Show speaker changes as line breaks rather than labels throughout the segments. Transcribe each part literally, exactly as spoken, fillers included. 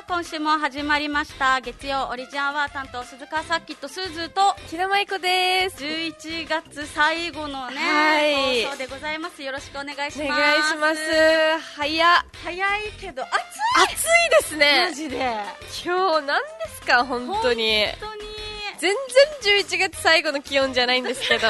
今週も始まりました月曜オリジンアワー担当鈴川さっきとすずと
ひなまいこです。
じゅういちがつ最後のね、
はい、
放送でございます。よろしくお願いします。
お願いします。早っ
早いけど暑い
暑いですね。
マジで
今日何ですか本当に。
本当に
全然じゅういちがつ最後の気温じゃないんですけど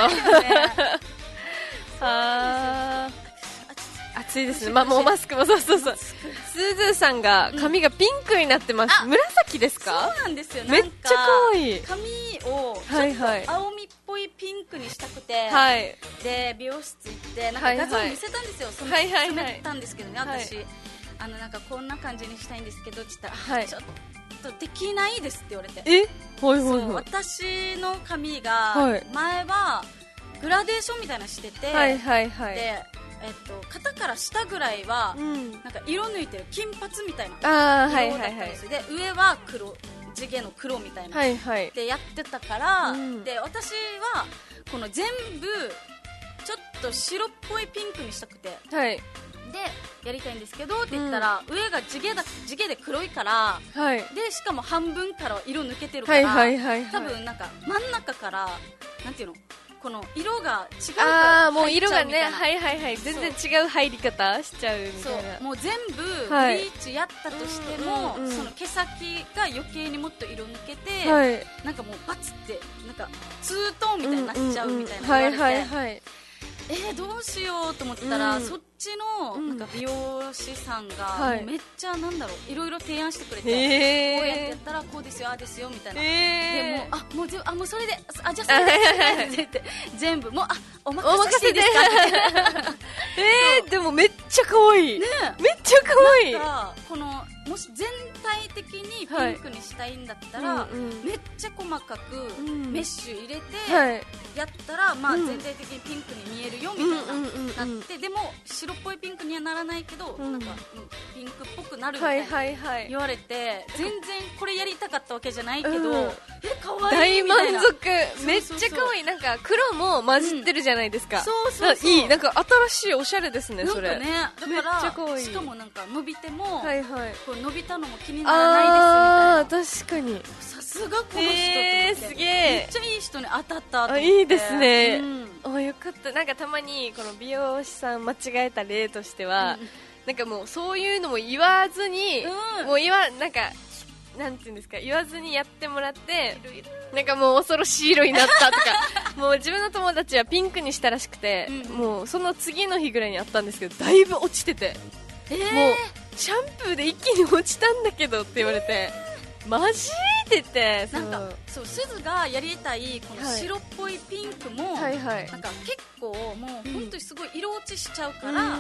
あ暑いですね。まあ、もうマスクもそうそうそう。すずさんが髪がピンクになってます。うん、紫ですか？
そうなんですよ。
めっちゃ可愛い。
髪をちょっと青みっぽいピンクにしたくて、はい、で美容室行ってなんか画像見せたんですよ。その詰めたんですけどね、はいはい、私、はい、あのなんかこんな感じにしたいんですけどって言ったら、はい、ちょっとできないですって言われて。
え？はいはいはい。
そう、私の髪が前はグラデーションみたいなのしてて、
はいはいはい、
でえっと、肩から下ぐらいは、うん、なんか色抜いてる金髪みたいな色だったんですよ。で上は黒地毛の黒みたいな、はいはい、でやってたから、うん、で私はこの全部ちょっと白っぽいピンクにしたくて、はい、でやりたいんですけどって言ったら、うん、上が地毛だ地毛で黒いから、はい、でしかも半分から色抜けてるから、はいはいはいはい、多分なんか真ん中からなんていうのこの色が違うから入っちゃうみたいな。あーもう色がね、
はいはいはい、全然違う入り方しちゃうみたいな。
そうもう全部ブリーチやったとしても、はい、その毛先が余計にもっと色抜けて、はい、なんかもうバツってなんかツートーンみたいになっちゃうみたいな言われて、はいはいはい、えー、どうしようと思ったら、うん、そっちのなんか美容師さんがめっちゃなんだろういろいろ提案してくれて、こうやってやったらこうですよああですよみたいな、でもうあもうあもうそれであじゃあそれでって言って全部もうあお任せしていいですかって
えー、でもめっちゃ可愛い、ね、めっちゃ可愛い。
なんかこのもし全体的にピンクにしたいんだったら、はいうんうん、めっちゃ細かくメッシュ入れてやったら、うんまあ、全体的にピンクに見えるよみたいな、うん、なってでも白っぽいピンクにはならないけど、うん、なんか、うん、ピンクっぽくなるみたいな、はいはいはい、言われて全然これやりたかったわけじゃないけど、うん、え可愛いみたいな
大満足。めっちゃ可愛い。なんか黒も混じってるじゃないですか、うん、
そうそうそう
いい。なんか新しいおしゃれですねそれ。
なんかねだから
めっちゃ可愛い。
しかもなんか伸びても、はいはい、こう伸びたのも気にならないですみたいな。
あー確かに
さすがこの人と思って、
えー、すげえ
めっちゃいい人に当たったと思って。
いいですね、うん、あよかった。なんかたまにこの美容師さん間違えた例としては、うん、なんかもうそういうのも言わずに、うん、もう言わなんかなんていうんですか言わずにやってもらってなんかもう恐ろしい色になったとかもう自分の友達はピンクにしたらしくて、うん、もうその次の日ぐらいにあったんですけどだいぶ落ちてて、えー、もうシャンプーで一気に落ちたんだけどって言われて、えー、マジって言って
なんかそうすずがやりたいこの白っぽいピンクも、はいはいはい、なんか結構もう本当にすごい色落ちしちゃうから、うん、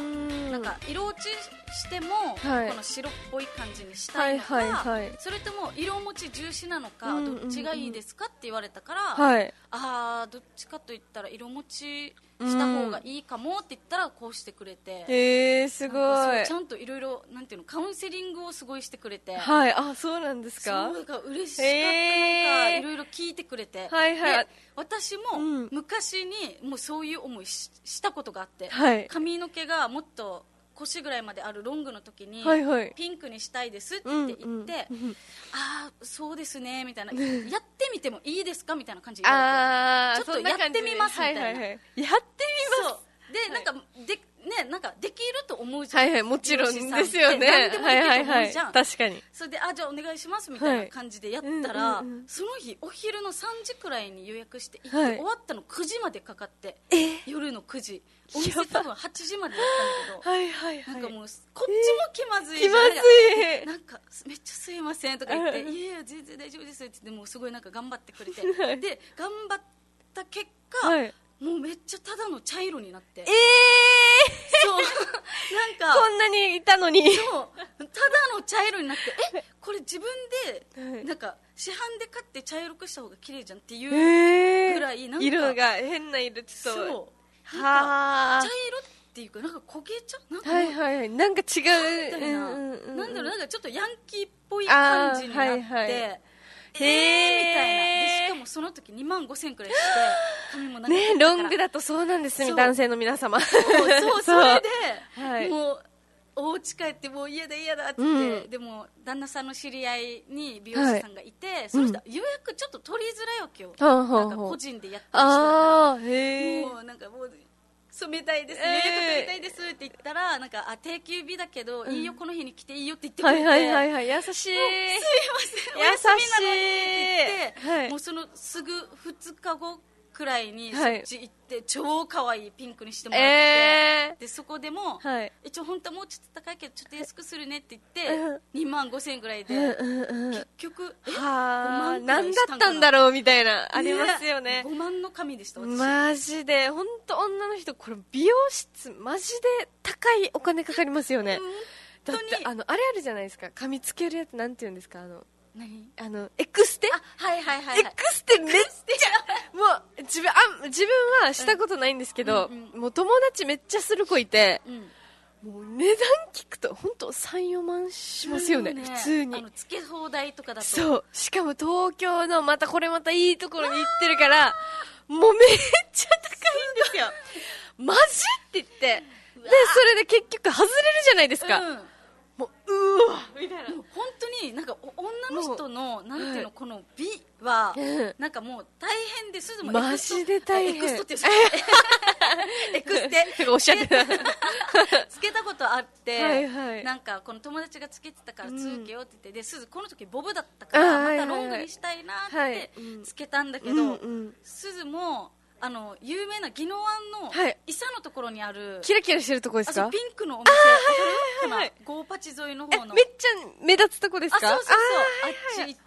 なんか色落ちしても、はい、この白っぽい感じにしたいのか、はいはいはい、それとも色持ち重視なのか、うんうんうん、どっちがいいですかって言われたから、はい、あーどっちかと言ったら色持ちした方がいいかもって言ったらこうしてくれて、
へーすごい。
ちゃんといろいろなんていうのカウンセリングをすごいしてくれて、
はいあそうなんですか。
そうが嬉しかった。なんかいろいろ聞いてくれて、はいはい、で私も昔にもうそういう思い し, したことがあって、はい、髪の毛がもっと腰ぐらいまであるロングの時に、はいはい、ピンクにしたいですって言って、うんうん、ああそうですねみたいなやってみてもいいですかみたいな感じで言われて、ちょっとやってみますみたいな、はいはいはい、やって
みます
で、はい、なんかでね、なんかできると思うじゃん、
はいはい、もちろんですよね。
何でもできると思うじゃん、はいはいはい、
確かに。
それであじゃあお願いしますみたいな感じでやったら、はいうんうんうん、その日お昼のさんじくらいに予約して行って、はい、終わったのくじまでかかって、夜のくじお店多分はちじまでだったんだけどはいはいはい、なんかもうこっちも気まずいじゃん、気まずいなんかめっちゃすいませんとか言っていやいや全然大丈夫ですって言ってもうすごいなんか頑張ってくれて、はい、で頑張った結果、はい、もうめっちゃただの茶色になって、えーそうなんか
こんなにいたのに
そうただの茶色になってえこれ自分でなんか市販で買って茶色くした方が綺麗じゃんっていうぐらいなんか
色が変な色ちょっと
そうなんか茶色っていうかなんか焦げ茶なんか、
はいはいはい、なんか違うみたいな、
うんうん、なんだろうなんかちょっとヤンキーっぽい感じになって、はいはい、えー、みたいなでしかもその時にまんごせんくらいして髪もなんか
ねロングだとそうなんですよ男性の皆様
そうそうそれで、はい、もうお家帰ってもう嫌だ嫌だって言って、うん、でも旦那さんの知り合いに美容師さんがいて、はい、その人、うん、予約ちょっと取りづらいわけよ、うん、なんか個人でやってる人だから、あへもうなんかもう染めたいです、予約取りたいですって言ったら、なんかあ定休日だけど、うん、いいよこの日に来ていいよって言ってくれて、
はいはいはい、はい、優しい、すい
ませんお休みなのにって言って、はい、もうそのすぐふつかごくらいにそっち行って、はい、超可愛いピンクにしてもらって、えー、でそこでも、はい、一応本当はもうちょっと高いけどちょっと安くするねって言って、うん、にまんごせんえんぐらいで、うん、結局え
は何だったんだろうみたいな、ね、ありますよね。
ごまんの紙でした私。
マジで本当女の人これ美容室マジで高いお金かかりますよね。だってあのあれあるじゃないですか、髪つけるやつなんて言うんですか、あの何あのエクステ、
あはいはいはい、はい、
エクステめっちゃもう自分あ自分はしたことないんですけど、うんうん、もう友達めっちゃする子いて、うん、もう値段聞くと本当さん、よんまんしますよね、ね普通に。
あのつけ放題とかだと。
そう、しかも東京のまたこれまたいいところに行ってるからもうめっちゃ高いんですよマジって言って、でそれで結局外れるじゃないですか、うんもううわみたいな、もう
本当になんか女の人のなんていうの、はい、この美は、うん、なんかもう大変で、すずも
マジで大変、
エクストっていうエクステ
おっしゃってた
つけたことあって、はいはい、なんかこの友達がつけてたから続けようって言って、うん、ですずこの時ボブだったからまたロングにしたいなってつけたんだけど、はいはいはい、すずもあの有名な宜野湾の伊佐のところにある、はい、
キラキラしてるとこですか、
あピンクのお店、あ、はいはいはい、ゴーパチ沿いの方の
めっちゃ目立つとこですか、
あそうそうそう、 あ, あっち行って、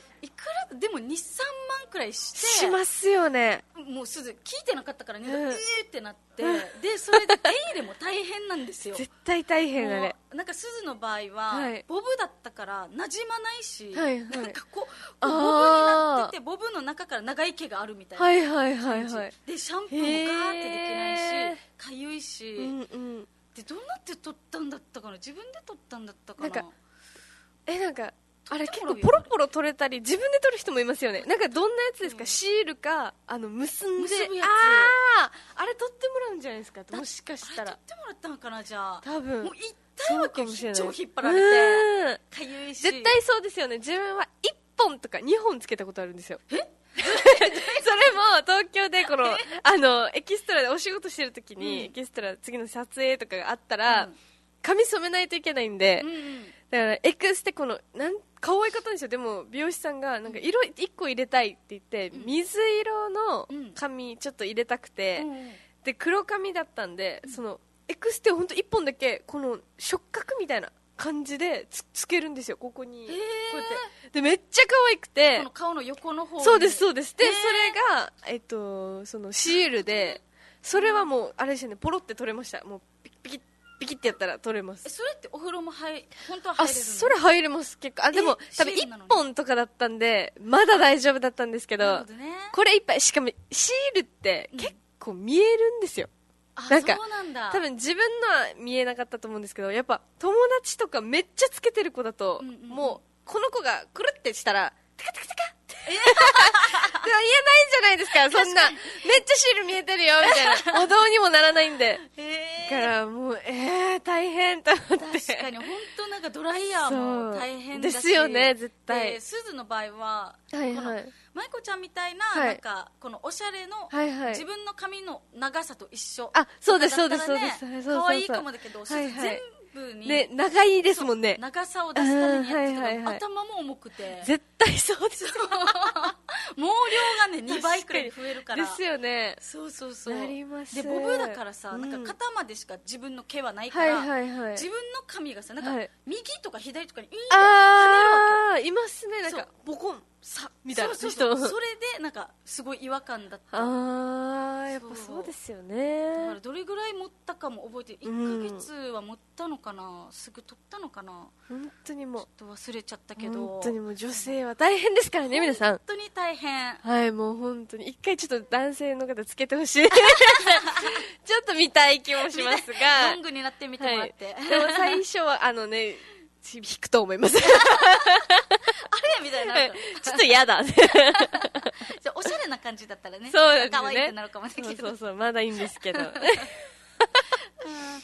いくらでもに、さんまんくらいして
しますよね。
もうすず聞いてなかったからね、うん、えーってなって、うん、でそれで手入れも大変なんですよ
絶対大変だね。
なんかすずの場合は、はい、ボブだったから馴染まないし、はいはい、なんかこうボブになっててボブの中から長い毛があるみたいな感じ、はいはいはいはい、でシャンプーもガーってできないしかゆいし、うんうん、でどうなって取ったんだったかな、自分で取ったんだったかな、
なんかえなんかあれ結構ポロポロ取れたり自分で取る人もいますよね。なんかどんなやつですか、うん、シールかあの結んで
結ぶやつ、
ああれ取ってもらうんじゃないですか、もしかしたら。
あれ取ってもらったのかな、じゃあ
多分
もう痛いわけよ、超引っ張られてかゆいし。
絶対そうですよね。自分はいっぽんとかにほんつけたことあるんですよ。
えそれ
も東京でこのあのエキストラでお仕事してる時に、うん、エキストラ次の撮影とかがあったら、うん、髪染めないといけないんで、うんうん、だからエクステこのなん可愛かったんですよ。でも美容師さんがなんか色いっこ入れたいって言って、うん、水色の髪ちょっと入れたくて、うん、で黒髪だったんで、うん、そのエクステを本当いっぽんだけこの触覚みたいな感じで つ, つけるんですよ、ここに、こうやってでめっちゃ可愛くて、
この顔の横の方に。
そうですそうです。でそれがえっとそのシールで、それはもうあれですよね、ポロって取れました。もうピキピキピキってやったら取れます。
それってお風呂も入本当は入れるの？
あ、それ入れます結構。あでも多分いっぽんとかだったんでまだ大丈夫だったんですけ ど, ど、ね、これいっぱい、しかもシールって結構見えるんですよ、うん、なんか
そうなんだ。
多分自分のは見えなかったと思うんですけど、やっぱ友達とかめっちゃつけてる子だと、うんうん、もうこの子がくるってしたらテカテカテカって言えないじゃないですか、そんなめっちゃシール見えてるよみたいなもうどうにもならないんで、だからもうえー大変と思って。
確かに本当なんかドライヤーも大変だし
ですよね絶対。
すずの場合は、
はいはい、
この舞子ちゃんみたいな、
はい、
なんかこのおしゃれの、
はいはい、
自分の髪の長さと一緒、
あそうですそうですそうです、
可愛いかもだけど、はいはい、全部に、
ね、長いですもんね。
長さを出すためにやってたけど、はいはいはい、頭も重くて
絶対そうです
毛量がねにばいくらい増えるから
ですよね。
そうそうそう、
なります。
でボブだからさ、うん、なんか肩までしか自分の毛はないから、はいはいはい、自分の髪がさなんか右とか左とかにウィーンって跳ねるわけよ。
いますね、なんかボコンさみたいな人。
そうそうそう、それでなんかすごい違和感だった。
あーやっぱそうですよね。
だからどれぐらい持ったかも覚えてる。いっかげつは持ったのかな、うん、すぐ取ったのかな、
本当にもう
ちょっと忘れちゃったけど、
本当にもう女性は大変ですからね皆さん。
本当に大変。
はい、もう本当に一回ちょっと男性の方つけてほしいちょっと見たい気もしますが
ロングになってみてもらって、
はい、でも最初はあのね引くと思いますあれ
みたいな
ちょっと嫌だ
じゃおしゃれな感じだったらね、
そうですね、
可愛いってなるかもしれないけど、
そうそうそう、まだいいんですけどあ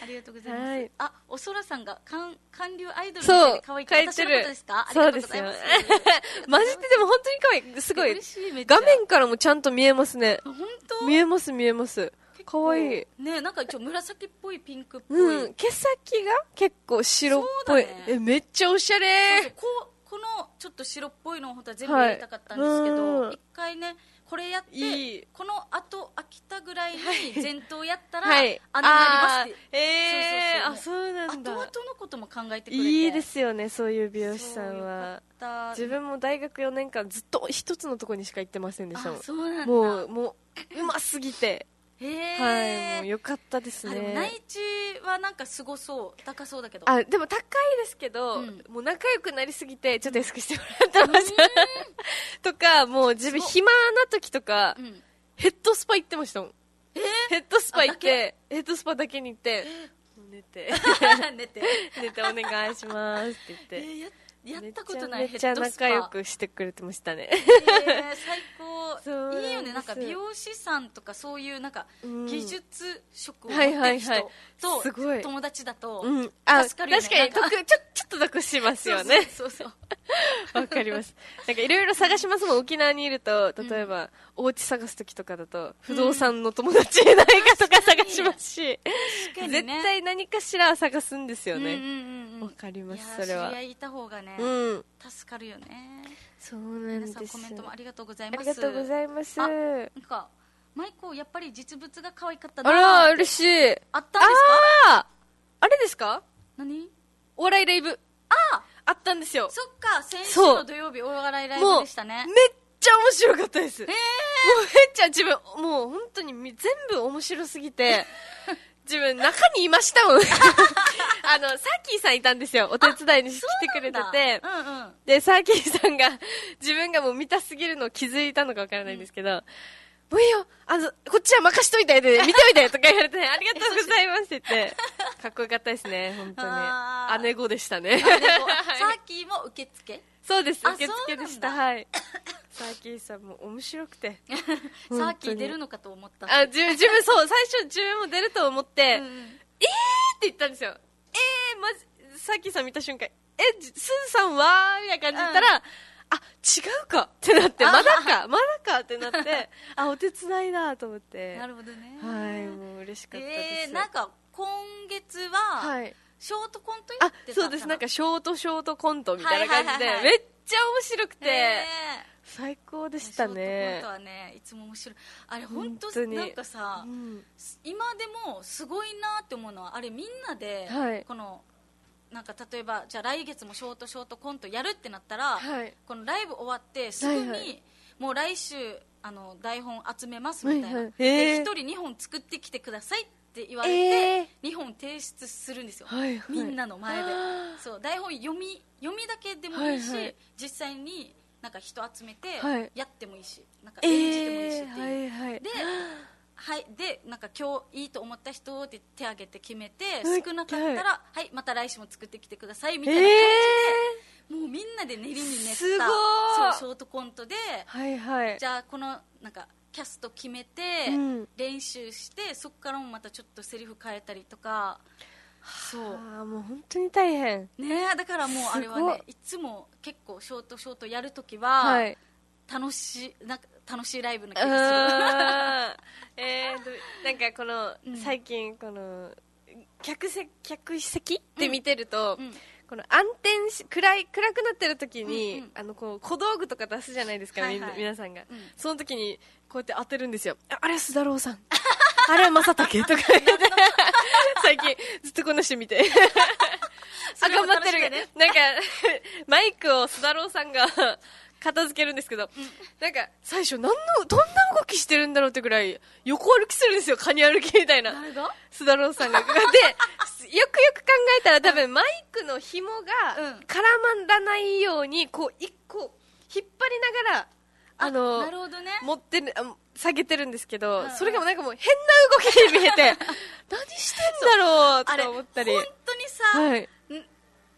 りがとうございます、はい、あ、おそらさんが韓流アイドルみ
たい
で可愛いって私のことですか？
そうですよマジででも本当に可愛い、すごい画面からもちゃんと見えますね。
本当？
見えます見えます、可愛い
ね。なんか一応紫っぽいピンクっぽい、
うん、毛先が結構白っぽい、ね、えめっちゃおしゃれ。
そうそう、こうこのちょっと白っぽいのを本当は全部やりたかったんですけど、はい、一回ねこれやっていい、この後飽きたぐらいに前頭やったら、はい、あんなになりますって。
えー、そうそうそう、あ、そうなんだ。
後々のことも考えてくれて
いいですよね、そういう美容師さんは。自分も大学よねんかんずっと一つのところにしか行ってませんでしたもん。
あ、そうなんだ。
もうもううますぎて、
へ
はい、もうよかったですね。
でも内地はなんかすごそう、高そうだけど。
あ、でも高いですけど、うん、もう仲良くなりすぎてちょっと安くしてもらってましたとか、もう自分暇な時とか、うん、ヘッドスパ行ってましたもん。
えー、
ヘッドスパ行ってヘッドスパだけに行って、えー、寝て
寝て
寝てお願いしますって言って、えー、
ややったことない。
めっちゃ仲良くしてくれてましたね。
えー、最高。いいよね。なんか美容師さんとかそういうなんか技術職を持ってる人と友達だと助かるよね。
確かに得、ちょちょっと得しますよね。
そうそう
わかります。なんかいろいろ探しますもん。沖縄にいると例えば、うん、お家探す時とかだと不動産の友達いないかとか探しますし、うん、絶対何かしら探すんですよね。わ、うんうんうん、かります。それは知り合いいた方がね、うん、
助かるよね。
そうなんです。
皆さんコメントもありがとうございます。
ありがとうございます。
あ、なんかマイコやっぱり実物が可愛かったな。
あら嬉しい。
あったんですか？
ああれですか？
何？
お笑いライブ。
あ
あったんですよ。
そっか、先週の土曜日お笑いライブでしたね。
めっちゃ面白かったです。
へー、
もうめっちゃ自分もう本当に全部面白すぎて自分中にいましたもんあのサーキーさんいたんですよ。お手伝いに来てくれてて、うんうん、でサーキーさんが自分がもう見たすぎるのを気づいたのかわからないんですけど、うん、もういいよ、あのこっちは任しといてで見ておいてとか言われてありがとうございますって言ってかっこよかったですね。本当に姉子でしたね。
サーキーも受付？
そうです、受付でした。はい。サーキーさんも面白くて
サーキー出るのかと思った。
あ、自分自分そう最初自分も出ると思って、うん、えーって言ったんですよ。えー、まじサーキーさん見た瞬間、えスーさんはみたいな感じで言ったら、うん、あ違うかってなって、まだかまだかってなってあお手伝いだと思って。
なるほどね。
はい、もう嬉しかったです。
えー、なんか今月は、はい、ショートコントやってたかな。
あ、そうです。なんかショートショートコントみたいな感じで、はいはいはいはい、めっちゃ面白くて最高でしたね。ショートコントは
ねいつも面白い。あれ本当なんかさ、うん、今でもすごいなって思うのはあれみんなで、はい、このなんか例えばじゃあ来月もショートショートコントやるってなったら、はい、このライブ終わってすぐに、はいはい、もう来週あの台本集めますみたいな、はいはい、でひとりにほん作ってきてくださいって言われて、えー、にほん提出するんですよ、はいはい、みんなの前で。そう台本読み読みだけでもいいし、はいはい、実際になんか人集めてやってもいいし、なんか演じてもいいしっていう、えーはいはい、ではい、でなんか今日いいと思った人で手挙げて決めて、少なかったら、はい、はい、また来週も作ってきてくださいみたいな感じで、えー、もうみんなで練りに練ったそうショートコントで、はいはい、じゃあこのなんかキャスト決めて、うん、練習してそこからもまたちょっとセリフ変えたりとか。
そうあもう本当に大変
ね。だからもうあれはねいつも結構ショートショートやるときは、はい、楽しいなんか楽しいライブな気がする。
えー、なんかこの、うん、最近この客席客席で見てると、うんうん、この暗転し暗い暗くなってる時に、うんうん、あのこう小道具とか出すじゃないですか、はいはい、皆さんが、うん、その時にこうやって当てるんですよ。あ, あれは須田郎さんあれは正武とか言って最近ずっとこの人見てあ頑張ってる、ね、なんかマイクを須田郎さんが片付けるんですけど、うん、なんか最初何のどんな動きしてるんだろうってぐらい横歩きするんですよ。カニ歩きみたいな。
誰が？
須田郎さんがでよくよく考えたら多分マイクの紐が絡まらないようにこう一個引っ張りながらあの
なるほどね、
持ってる下げてるんですけど、うん、それがなんかもう変な動きに見えて何してんだろうと思ったり。
本当にさ、はい、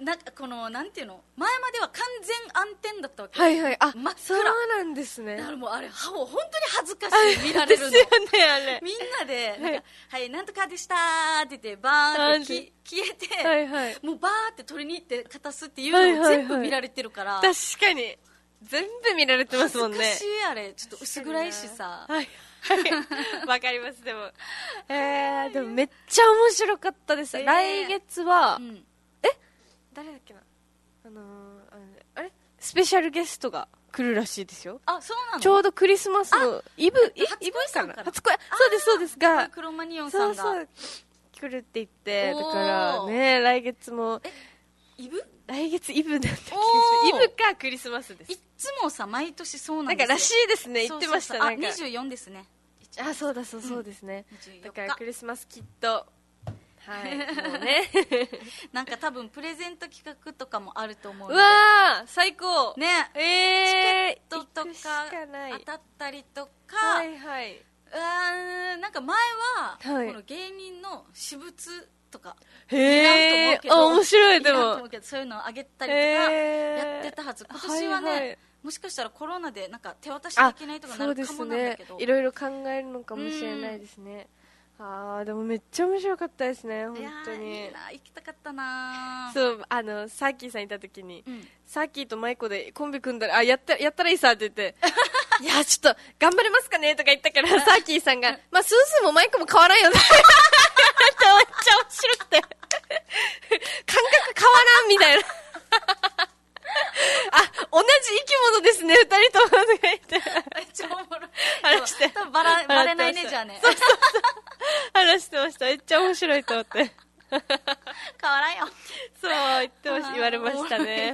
なんかこのなんていうの、前までは完全暗転だったわけ。
はいはい、あ、
真っ暗。
そうなんですね。
だからもうあれ歯を本当に恥ずかしい見られるの。
ですよね、あれ。
みんなでなんか、はい、はい、なんとかでしたーって言ってバーンって消えて、はいはい、もうバーって取りに行って片すっていうのを全部見られてるから、はいはいはい、
確かに全部見られてますもんね。
恥ずかしい、あれちょっと薄暗いしさ。はい
わかります。でもえー、でもめっちゃ面白かったです、えー、来月は、うん、え誰だっけな、あのー、あのあれスペシャルゲストが来るらしいですよ。
あ、そうなの。
ちょうどクリスマスのイブイブかな、初恋、そうですそうですが、
クロマニオンさんが
そうそう来るって言って、だからね、来月も
えイブ
来月イブなんだっけ、イブかクリスマスです。
いつもさ毎年そうなんですよ。
なんからしいですね、言ってました。なんか
にじゅうよんですね。
あ、そうだそうそうですね、うん、だからクリスマスきっとはいもうね
なんか多分プレゼント企画とかもあると思うの
で、うわー最高
ね、
えー、
チケットとか当たったりとか、
はいはい、
うーんなんか前は、はい、この芸人の私物とか
へー、あ面白い。でも
そういうのをあげたりとかやってたはず。今年はね、はいはい、もしかしたらコロナでなんか手渡しできないとかなるかもなんだけど、
ね、いろいろ考えるのかもしれないですね。あーでもめっちゃ面白かったですね、本当に。
いいな、行きたかったな。
そうあのサーキーさんいた時に、うん、サーキーとマイコでコンビ組んだら、あやったやったらいいさって言っていやちょっと頑張れますかねとか言ったからサーキーさんがまあスースーもマイコも変わらんよねってめっちゃ面白くて感覚変わらんみたいなあ、同じ生き物ですね、二人ともとか言って。
めっちゃおもろい。
話して。
多分バラ、バレないね、じゃあね。
そうそうそう。話してました。めっちゃ面白いと思って。
変わらんよ。
そう、言ってました、言われましたね。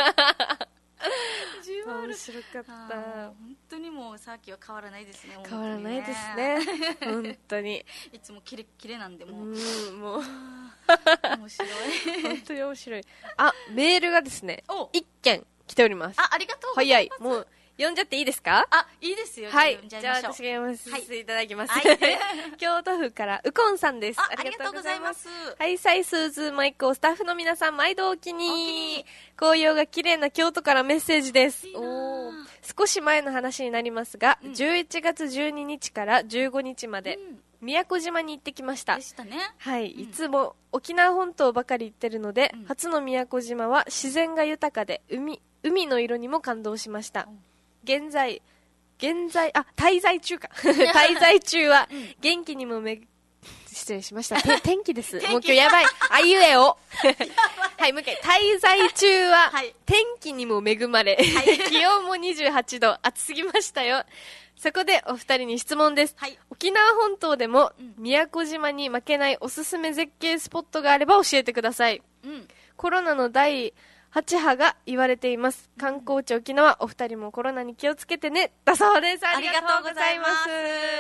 面白かった。
本当にもうさっきは変わらないですね。
変わらないですね。本当に。
いつもキレッキレなんでもう。
うん、もう。
面白い。
本当に面白い。あ、メールがですね、一件来ております。
あ、ありがとうございます。
早い。もう読んじゃっていいですか？
あ、いいですよ。
はい。じゃあ私が読ませていただきます。京都府からウコンさんです。
ありがとうございます。
はい、サイスーズマイクをスタッフの皆さん毎度お気に。紅葉が綺麗な京都からメッセージです。お少し前の話になりますが、じゅういちがつじゅうににちからじゅうごにちまで、宮古島に行ってきました。
でしたね。
はい、いつも沖縄本島ばかり行ってるので、初の宮古島は自然が豊かで海海の色にも感動しました。現在現在あ滞在中か滞在中は元気にもめ失礼しました。天気です。もう今日やばい。あいうえお。はい、もう一回。滞在中は天気にも恵まれ、はい、気温もにじゅうはちど、暑すぎましたよ。そこでお二人に質問です。はい、沖縄本島でも宮古島に負けないおすすめ絶景スポットがあれば教えてください。うん、コロナの第はち波が言われています。観光地沖縄、お二人もコロナに気をつけてね。だそうです。ありがとうございます。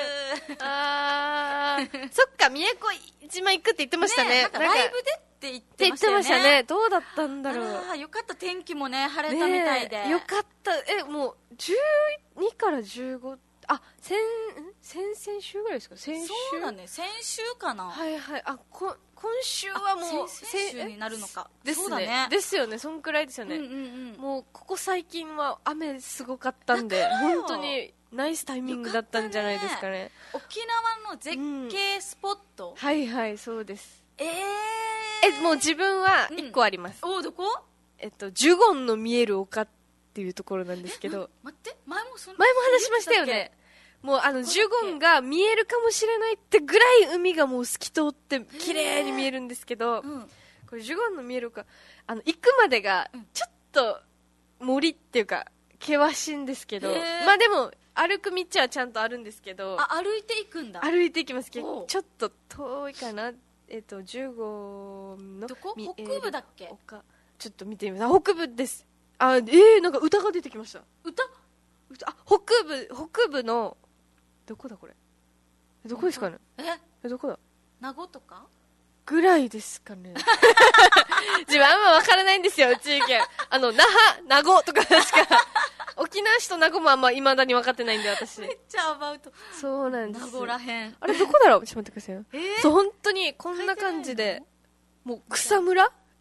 あーそっか、宮古島行くって言ってましたね。
ね、なんかライブでって言ってましたよね。
言ってましたね。どうだったんだろう。
あよかった、天気もね、晴れたみたいで。
ね、よかった。え、もう、じゅうにからじゅうご、あ、先、先々週ぐらいですか？先週。
そうだね、先週かな。
はいはい。あ、こ、今週はもう、
先週になるのか。
ですね。ねですよね、そんくらいですよね。うんうんうん、もう、ここ最近は雨すごかったんで、本当にナイスタイミングだったんじゃないですかね。ね
沖縄の絶景スポット、うん、
はいはい、そうです。
えー、
え、もう自分はいっこあります。
うん、おどこ？
えっと、ジュゴンの見える丘っていうところなんですけど。
待って、前もそんな
前も話しましたよね。もうあのジュゴンが見えるかもしれないってぐらい海がもう透き通って綺麗に見えるんですけど、うん、これジュゴンの見えるかあの行くまでがちょっと森っていうか険しいんですけど、まあでも歩く道はちゃんとあるんですけど、
あ歩いていくんだ。
歩いていきますけどちょっと遠いかな。えっとジュゴンの
どこ？北部だっけ？
ちょっと見てみます。北部です。あ、えー、なんか歌が出てきました。
歌？
あ、北部北部のどこだこれどこですかね。えどこだ
名護とか
ぐらいですかね自分あんま分からないんですよ地域あの那覇名護とかしか沖縄市と名護もあんま未だに分かってないんで私
めっちゃアバウト。
そうなんです。
名護らへん。
あれどこだろうちょっと待ってくださいよ、えー、そう本当にこんな感じでもう草むら、
え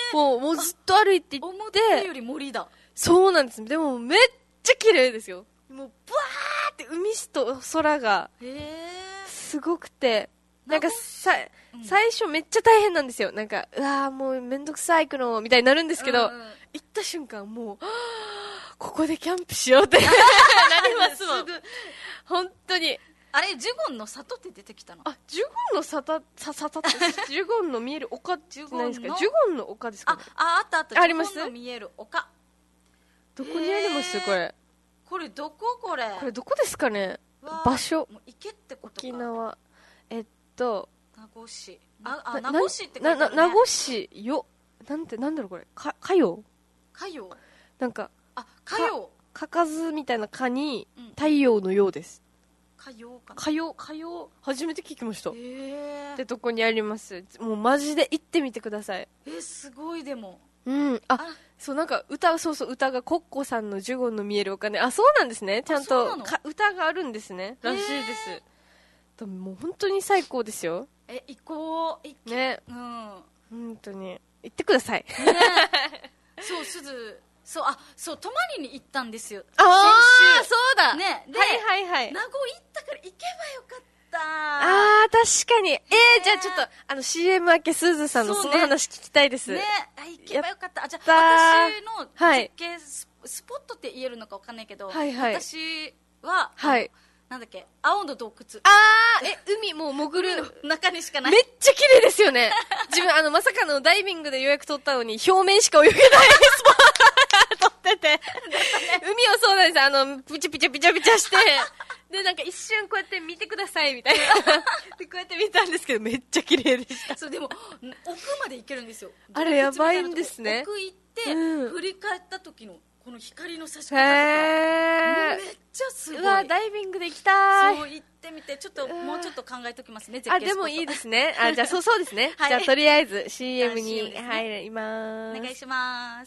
もうもうずっと歩いていって、
思ったより森だ。
そうなんです。でもめっちゃ綺麗ですよ。もうブワーって海と空がすごくて、なんかさ、うん、最初めっちゃ大変なんですよ。なんかうわーもうめんどくさい行くのみたいになるんですけど、うんうん、行った瞬間もうここでキャンプしようってなりますもん。本当に。
あれジュゴンの里って出てきたの？
あ、ジュゴンの里ささたってジュゴンの見える丘ってないですか？ジュゴンの丘ですかね？
あ、あったあった。
あります。
ジュゴンの見える丘。
どこにありますこれ？
これどここれ？
これどこですかね？場所。
もう池ってことか。
沖縄。えっと。
名護市。あ、あ、名護市って書いてあるね。
名護市よ。なんてなんだろうこれ。か、かよ。
かよ。
なんか。
あ、かよ。
かかずみたいなかに太陽のようです。
かようかな。
かよ、かよ。初めて聞きました。
へえ。
ってとこにあります。もうマジで行ってみてください。
え、すごいでも。
うん。あ、そうなんか歌、そうそう歌がコッコさんのジュゴンの見えるお金。あ、そうなんですね。ちゃんとか歌があるんですね。らしいです。でももう本当に最高ですよ。
え、行こう。行け。
ね。
うん。
本当に。行ってください。
ね。そう、すず。そう、あ、そう、泊まりに行ったんですよ。
ああ、そうだ。
ね。で、
はいはいはい。
名護行ったから行けばよかった。
ああ、確かに。えー、じゃあちょっと、あの シーエム 明けすずさんのその話聞きたいです。
ね。あ、行けばよかった。あ、じゃあ私の絶景スポットって言えるのかわかんないけど、
はいはい、
私は、
はい。
なんだっけ、青の洞窟。
あー、え、海もう潜る
中にしかない。
めっちゃ綺麗ですよね。自分、あの、まさかのダイビングで予約取ったのに、表面しか泳げないスポット取ってて。海をそうなんです。あの、ピチャピチャピチャピチャして、で、なんか一瞬こうやって見てください、みたいな。で、こうやって見たんですけど、めっちゃ綺麗でした。
そう、でも、奥まで行けるんですよ。
あれ、やばいんですね。
奥行って、うん、振り返った時の、この光の差し方とか、めっちゃすごい。
うわ、ダイビングで行きたい。
そう、行ってみて、ちょっと、もうちょっと考えときますね、絶
景スポット。あ、でもいいですね。あ、じゃあ、そうそうですね。はい、じゃあ、とりあえず シーエム に入ります。
お願いします。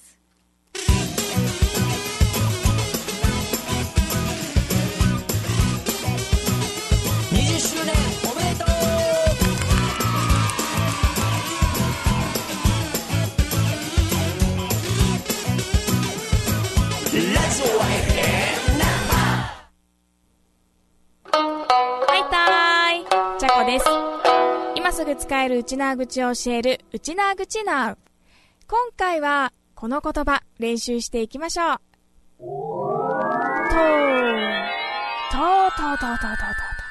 にじゅっしゅうねんおめでとう。
はいたーい、ちゃこです。今すぐ使えるウチナー口を教えるウチナー口ナウ。今回はこの言葉練習していきましょう。とーとーとーとーとーとーとー。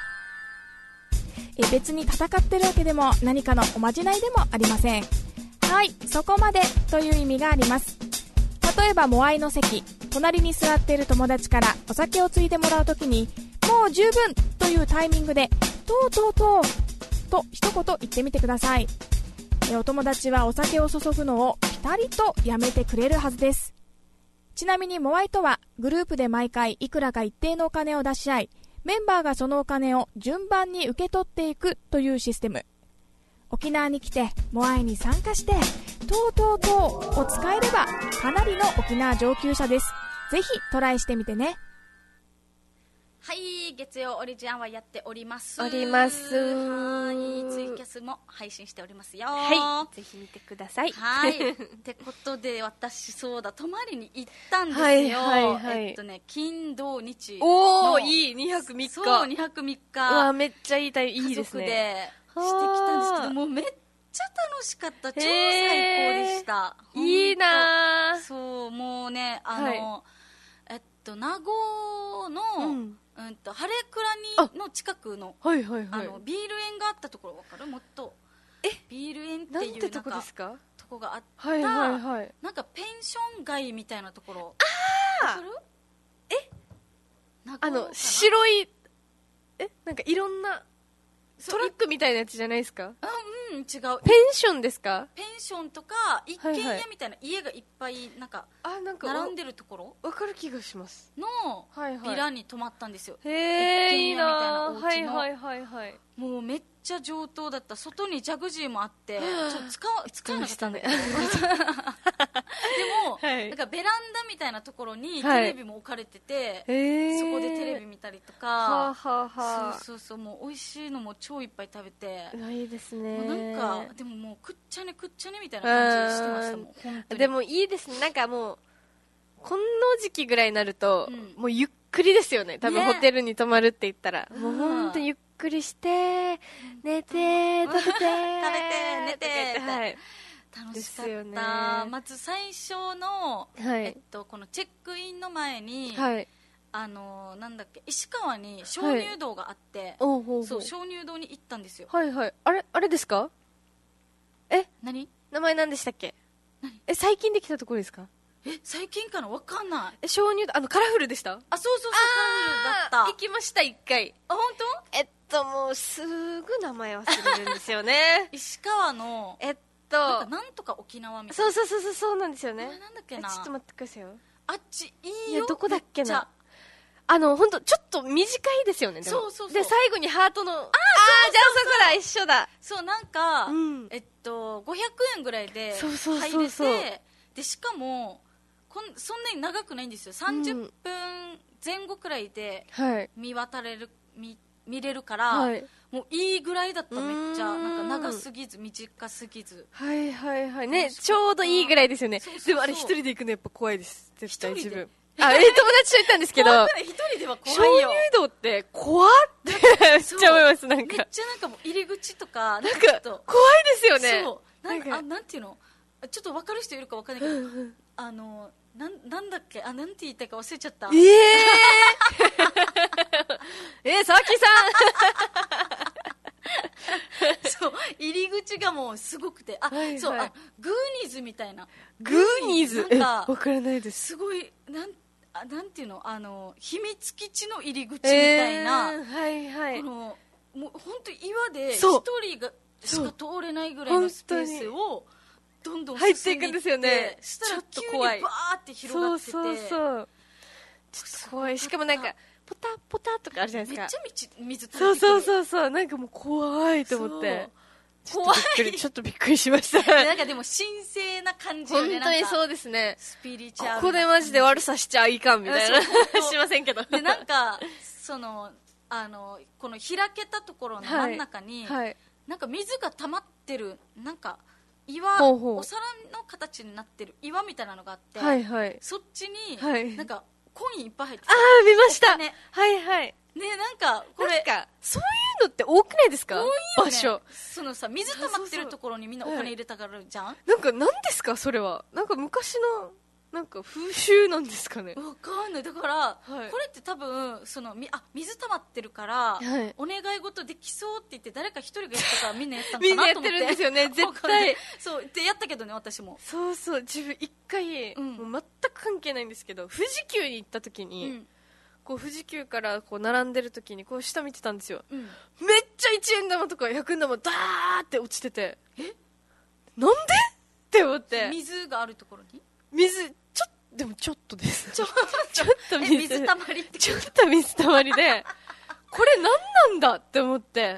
え別に戦ってるわけでも何かのおまじないでもありません。はい、そこまでという意味があります。例えばモアイの席、隣に座っている友達からお酒をついでもらうときに、もう十分というタイミングでとうとうとうと一言言ってみてください。えお友達はお酒を注ぐのをピタリとやめてくれるはずです。ちなみにモアイとはグループで毎回いくらか一定のお金を出し合い、メンバーがそのお金を順番に受け取っていくというシステム。沖縄に来てモアイに参加してとうとうとうを使えればかなりの沖縄上級者です。ぜひトライしてみてね。
はい、月曜オリジンはやっております。
おります。
はい、ツイキャスも配信しておりますよ。
はい、ぜひ見てください。
はい、ってことで私そうだ泊まりに行ったんですよ。
はいはいはい、
えっとね金土日
おおいいにはくみっか。
そうにはくみっか。
うわめっちゃいいタイいいですね。
家族でしてきたんですけどもうめっちゃ楽しかった。超最高でした。
いいな。
そうもうねあの、はい、えっと名護の、うんうんと晴れ倉にの近くの、
はいはいはい、
あのビール園があったところ分かる？もっと
え
ビール園っていう
なんてとこですか？
とこがあった、
はいはいはい、
なんかペンション街みたいなところ。
ああ
分かる？
えあの白いえなんかいろんなトラックみたいなやつじゃないですか？
あうん違う。ペン
ションですか？
ペンションとか一軒家みたいな家がいっぱいなんか並んでるところ
わかる気がします
のビラに泊まったんですよ。
へえいいな。
一軒家みたいなお家の。
はいはいはいはい。
もうめっちゃ上等だった。外にジャグジーもあってちょっと使わ使えなかったんだけどでも、はい、なんかベランダみたいなところにテレビも置かれてて、はい、そこでテレビ見たりとか、はあはあはあ、そうそうそう、もう美味しいのも超いっぱい食べて、
いいですね。
もうなんかでももうくっちゃねくっちゃねみたいな感じしてましたもん。本当に。
でもいいですね。なんかもうこの時期ぐらいになると、うん、もうゆっくりですよね。多分ホテルに泊まるって言ったら、ね、もう本当にゆっくりして寝て食べて食べて
寝て、はい、楽しかった、ね、まず最初の、はい、えっと、このチェックインの前に、はい、あのなんだっけ、石川に鍾乳洞があって、はい、そう鍾乳洞に行ったんですよ。
はいはい。あれあれですか？え、
何？
名前何でしたっけ？え、最近できたところですか？
え、最近かな、わかんない。
え、鍾乳洞、あのカラフルでした？
あ、そうそうそう、カラフルだった。
行きました一回。
あ、本当？
えっともうすぐ名前忘れるんですよね。
石川の
えっと
なんかなんとか沖縄みたいな。
そうそうそうそうなんですよね。
なんだっけな。
ちょっと待ってくださいよ。
あっちいいよ。
いやどこだっけな。あの本当ちょっと短いですよね。でも
そうそうそう。
で最後にハートの。ああ、じゃあそこら一緒だ。
そうなんか、うん、えっとごひゃくえんぐらいで入れて、でしかもこんそんなに長くないんですよ。さんじゅっぷんぜん後くらいで見渡れる、見見れるから、はい、もういいぐらいだった。めっちゃなんか長すぎず短すぎず、
はいはいはいね、ちょうどいいぐらいですよね。そうそうそう。でもあれ一人で行くのやっぱ怖いです。絶対自分あ、え友達と行ったんですけど、
一人では怖いよ。
鍾乳洞って怖ってめっちゃ思います。なんか
めっちゃなんかもう入り口とか
なんかちょっと怖いですよね。
そうなんか、あ、なんていうの、ちょっと分かる人いるか分かんないけどあのな ん, なんだっけ、あ、なんて言いたいか忘れちゃった。
えー、えー、さきさ
んそう入り口がもうすごくて、あ、はいはい、そう、あ、グーニーズみたいな。
グーニーズなんかわからないです。
すごいなんあなんていうの、あの秘密基地の入り口みたいな、えー、はいはい、このもう本当岩で一人がしか通れないぐらいのスペースをどんどん
入っていくんですよね。
したら急にバーって広がってて、
そうそうそう、ちょっと怖い。しかもなんかポタポタとかあるじゃないですか。
めっちゃ水垂
れてくる。そうそうそうそう、なんかもう怖いと思って、怖い、ちょっとびっくりしました。
なんかでも神聖な感じよね。
本当にそうですね。
スピリチュアル、
ここでマジで悪さしちゃいかんみたいなしませんけど。
でなんかそのあのこの開けたところの真ん中に、はいはい、なんか水が溜まってる、なんか岩、ほうほう、お皿の形になってる岩みたいなのがあって、はいはい、そっちに、はい、なんかコインいっぱい入ってた。
ああ、見ました。はいはい
ね、なんかこれ
なんかそういうのって多くないですか？多いよね、場所。
そのさ、水溜まってるところにみんなお金入れたがるじゃん。
なんか何ですかそれは。なんか昔のなんか風習なんですかね。
わかんない。だから、はい、これって多分そのみあ水溜まってるから、はい、お願い事できそうって言って誰か一人がやったからみんなやったのかなと思って。
みんなやってるんですよね絶対。
そうでやったけどね、私も。
そうそう、自分一回、うん、もう全く関係ないんですけど、富士急に行った時に、うん、こう富士急からこう並んでる時にこう下見てたんですよ、うん、めっちゃいちえん玉とかひゃくえん玉ダーって落ちてて、えなんでって思って。
水があるところに
水ちょでもちょっとですちょ
ちょっと水水たまりって
ちょっと水たまりでこれ何なんだって思って、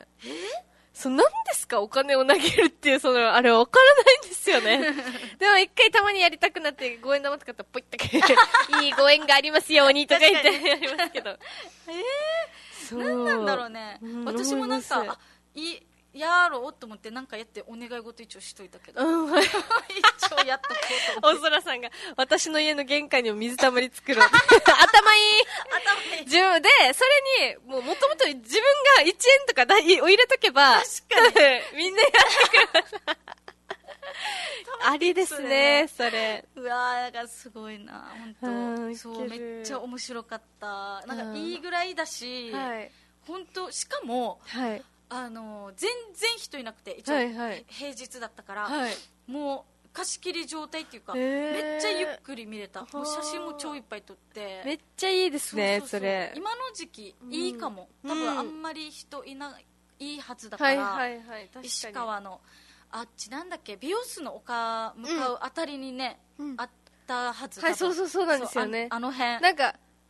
えそう何ですかお金を投げるっていう、そのあれ分からないんですよねでも一回たまにやりたくなってごえん玉使ったらポイッといいご縁がありますようにとか言ってやりますけどえ
ー、そう何なんだろうね、うん、私もなんかあいいやろうと思ってなんかやってお願い事一応しといたけど、うん、一応やっとこうと思って。
大空さんが私の家の玄関にも水たまり作ろう頭いい頭いい自分でそれにもうもともと自分がいちえんとかだいを入れとけば確かにみんなやってくるありですねそれ。
うわー、だからすごいな本当。そうめっちゃ面白かった。なんかいいぐらいだし、はい、本当しかも、はい、あの全然人いなくて、一応平日だったから、はい、もう貸し切り状態っていうか、めっちゃゆっくり見れた。もう写真も超いっぱい撮って、
めっちゃいいですね。そうそうそう、それ
今の時期いいかも、うん、多分あんまり人いないはずだから、はいはいはい、石川のあっちなんだっけ、美容室の丘向かうあたりにね、うん、あったはず。
はい、そうそうそうなんですよね。
あ, あの辺
なんか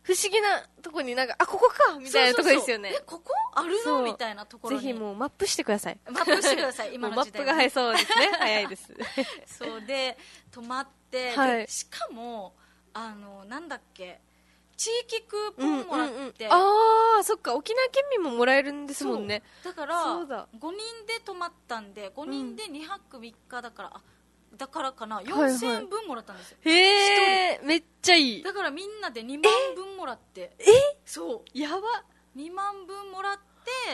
不思議なとこになんか、あ、ここかみたいなとこですよね。
そうそうそう、え、ここあるのみたいなところに。
ぜひもうマップしてください。
マップしてください、今の時代。
マップが早そうですね。早いです。
そうで、泊まって、
はい、
でしかも、あの、なんだっけ、地域クーポンもらって、うんうんうん、
ああ、そっか、沖縄県民ももらえるんですもんね。
だからだごにんで泊まったんで、ごにんでにはくみっかだから、うん、あ、だからかな、よんせんえんぶんもらったんですよ。
はいはい、へえ、めっちゃいい。
だからみんなでにまんぶんもらって、
え、
そう
やば、
にまんぶんもらって、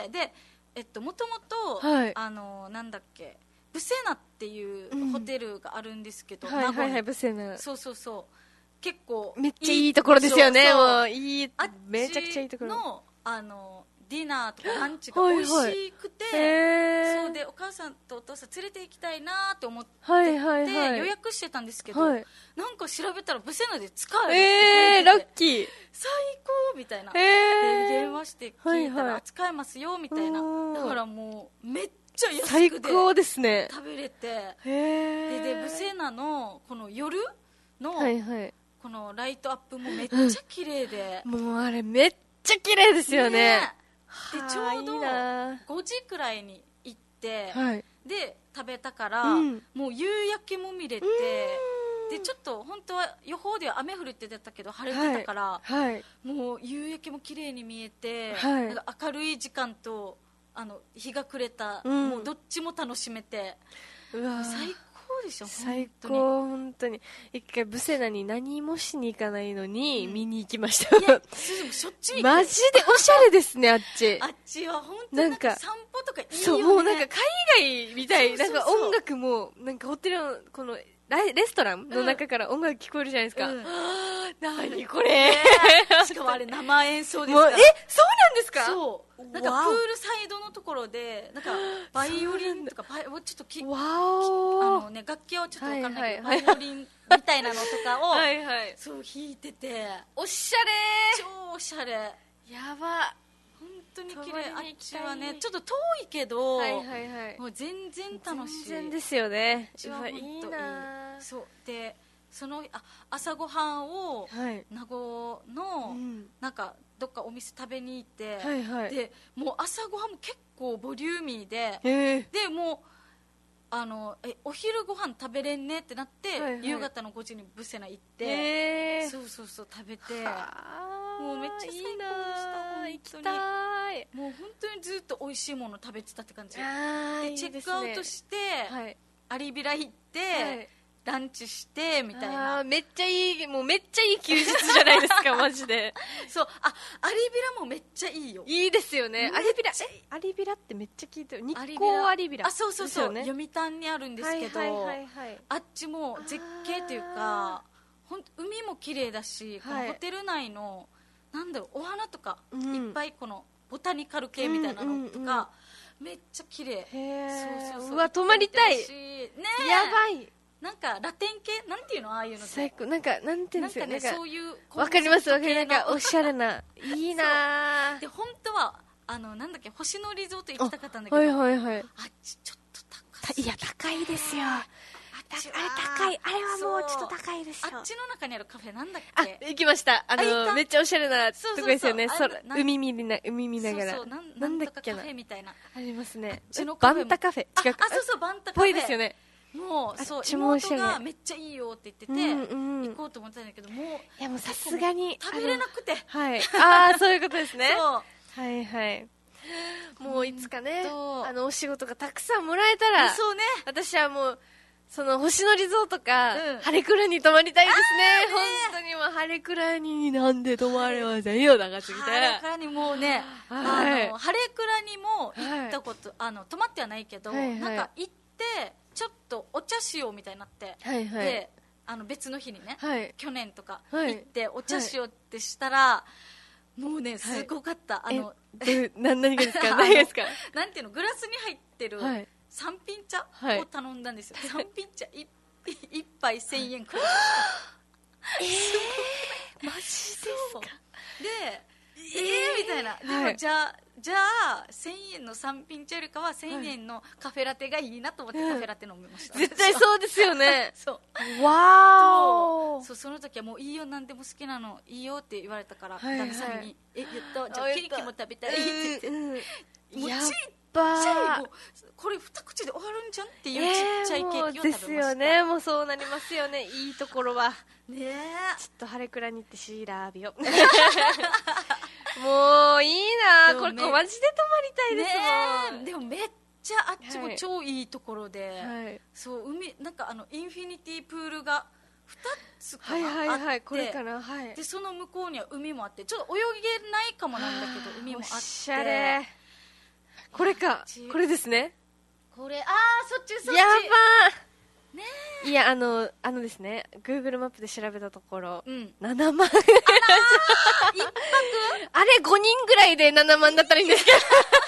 で、えっと、もともと、あの、なんだっけ、ブセナっていうホテルがあるんですけど、
うん、はいはいはい、ブセナ。
そうそうそう。結構
めっちゃいいところですよね。もういい、めちゃくちゃいいところ
の、あのディナーとかランチが美味しくて、はいはい、そうでお母さんとお父さん連れて行きたいなって思ってて、はいはいはい、予約してたんですけど、はい、なんか調べたらブセナで使えるって言
えー、ラッキー、
最高みたいな、えー、で電話して聞いたら、はいはい、使えますよみたいな、だからもうめっちゃ安くで
最高ですね、
食べれて、
へー、
ででブセナのこの夜の、
はいはい、
このライトアップもめっちゃ綺麗で、
うん、もうあれめっちゃ綺麗ですよね。
ねでちょうどごじくらいに行って、はい、で食べたから、うん、もう夕焼けも見れて、でちょっと本当は予報では雨降るって出たけど晴れてたから、はいはい、もう夕焼けも綺麗に見えて、はい、なんか明るい時間とあの日が暮れた、うん、もうどっちも楽しめて、うわ最高でしょ、
最高、本当に一回ブセナに何もしに行かないのに見に行きました、うん、いや
しょっちゅう
マジでおしゃれですね、あっち
あっちは本当になんか散歩とかいいよね。
そう、もうなんか海外みたい、なんか音楽もなんかホテルのこのレストランの中から音楽聞こえるじゃないですか、うん、何これ、
しかもあれ生演奏ですから。
え、そうなんですか。
そうなんかプールサイドのところでなんかバイオリンとかバイちょっとき
わ
ーあの、ね、楽器はちょっと分かんないけど、はいはい、バイオリンみたいなのとかをはい、はい、そう弾いてて
おしゃれ、
超おしゃれ、
やば、
本当に綺麗。あっちはねちょっと遠いけど、はいはいはい、もう全然楽しい、
全然ですよね。
うわいいな。そうでそのあ朝ごはんを、はい、名護の、うん、なんかどっかお店食べに行って、はいはい、でもう朝ごはんも結構ボリューミーで、でもうあのえお昼ご飯食べれんねってなって、はいはい、夕方のごじにブセナ行って、そうそうそう食べて、もうめっちゃ最高でした。
いい行きたい。
もう本当にずっと美味しいもの食べてたって感じで、チェックアウトして、はい、アリビラ行って、はい、ランチしてみたいな。
あめっちゃいい、もうめっちゃいい休日じゃないですかマジで。
そう、あアリビラもめっちゃいいよ。
いいですよね。アリビラ、えアリビラってめっちゃ聞いてる。日光アリビラ。
あそうそうそう、ね、読谷にあるんですけど、はいはいはいはい、あっちも絶景というかほん海も綺麗だし、はい、このホテル内のなんだろうお花とか、うん、いっぱいこのボタニカル系みたいなのとか、うんうんうん、めっちゃ綺麗。へ
そうそうそう、うわ泊まりたい、ね、やばい。
なんかラテン系なんていうのああいうの
最高、なんかなんていうんですよね、
そういう
わかりますわかります、なんかおしゃれないいな。
で本当はあのなんだっけ星野リゾート行きたかったんだけど、
はいはいはい、
あっちちょっと高い。
いや高いですよ。あれ高い、あれはもうちょっと高いですよ。
あっちの中にあるカフェなんだっけ。
あ行きました。あのめっちゃおしゃれなとこですよね。海見な海見ながら。
そうそうなんだっけなカフェみたいな
ありますね。バンタカフェ近く。
あそうそうバンタカフェ
ぽいですよね。
もうそう妹がめっちゃいいよって言ってて、うんうん、行こうと思ったんだけど、もう
いやもうさすがに
食べれなくて、
はい、ああそういうことですね。そうはいはい、もういつかねあのお仕事がたくさんもらえたら、
そうね、
私はもうその星野リゾートか、うん、ハレクラに泊まりたいですね。本当にもうハレクラになんで泊まれませんよ、長すぎて。
ハレクラにもうね、はい、あのハレクラにも行ったこと、はい、あの泊まってはないけど、はいはい、なんか行ってちょっとお茶しようみたいになって、はいはい、であの別の日にね、はい、去年とか行ってお茶しようってしたら、はい、もうねすごかった、はい、あの
な何がですか何ですか
なんていうの、グラスに入ってる三品茶を頼んだんですよ、はい、三品茶一杯せんえんくらい、
えー、マジですか。
でえーみたいな、でも、はい、じゃあじゃあせんえんの三品茶よりかはせんえんのカフェラテがいいなと思ってカフェラテ飲みました、
絶対そうですよね
そう
わー、
そう、その時はもういいよ、何でも好きなのいいよって言われたから、
はいはい、
旦那さんにえ、言った、じゃあケーキも食べたいって言って、
うんうん、
もうちっ
ちゃ
い、もうこれ二口で終わるんじゃんっていうちっちゃいケーキを食べました、
えー、ですよね、もうそうなりますよね、いいところは
ねえ、
ちょっと晴れくらに行って調べようもういいな、これマジで泊まりたいですもん、
ね、でもめっちゃあっちも超いいところで、
はい、
そう海なんかあのインフィニティプールがふたつか
はいはいはい、
あって、
これかな、はい、
でその向こうには海もあって、ちょっと泳げないかもなんだけど海もあって、お
しゃれ、これか、これですね、
これ、あー、そっちそっち、
やばー、
ね、
いや、あのあのですね、 Google マップで調べたところ、うん、ななまんああれごにんぐらいでななまんだったらいいんですけど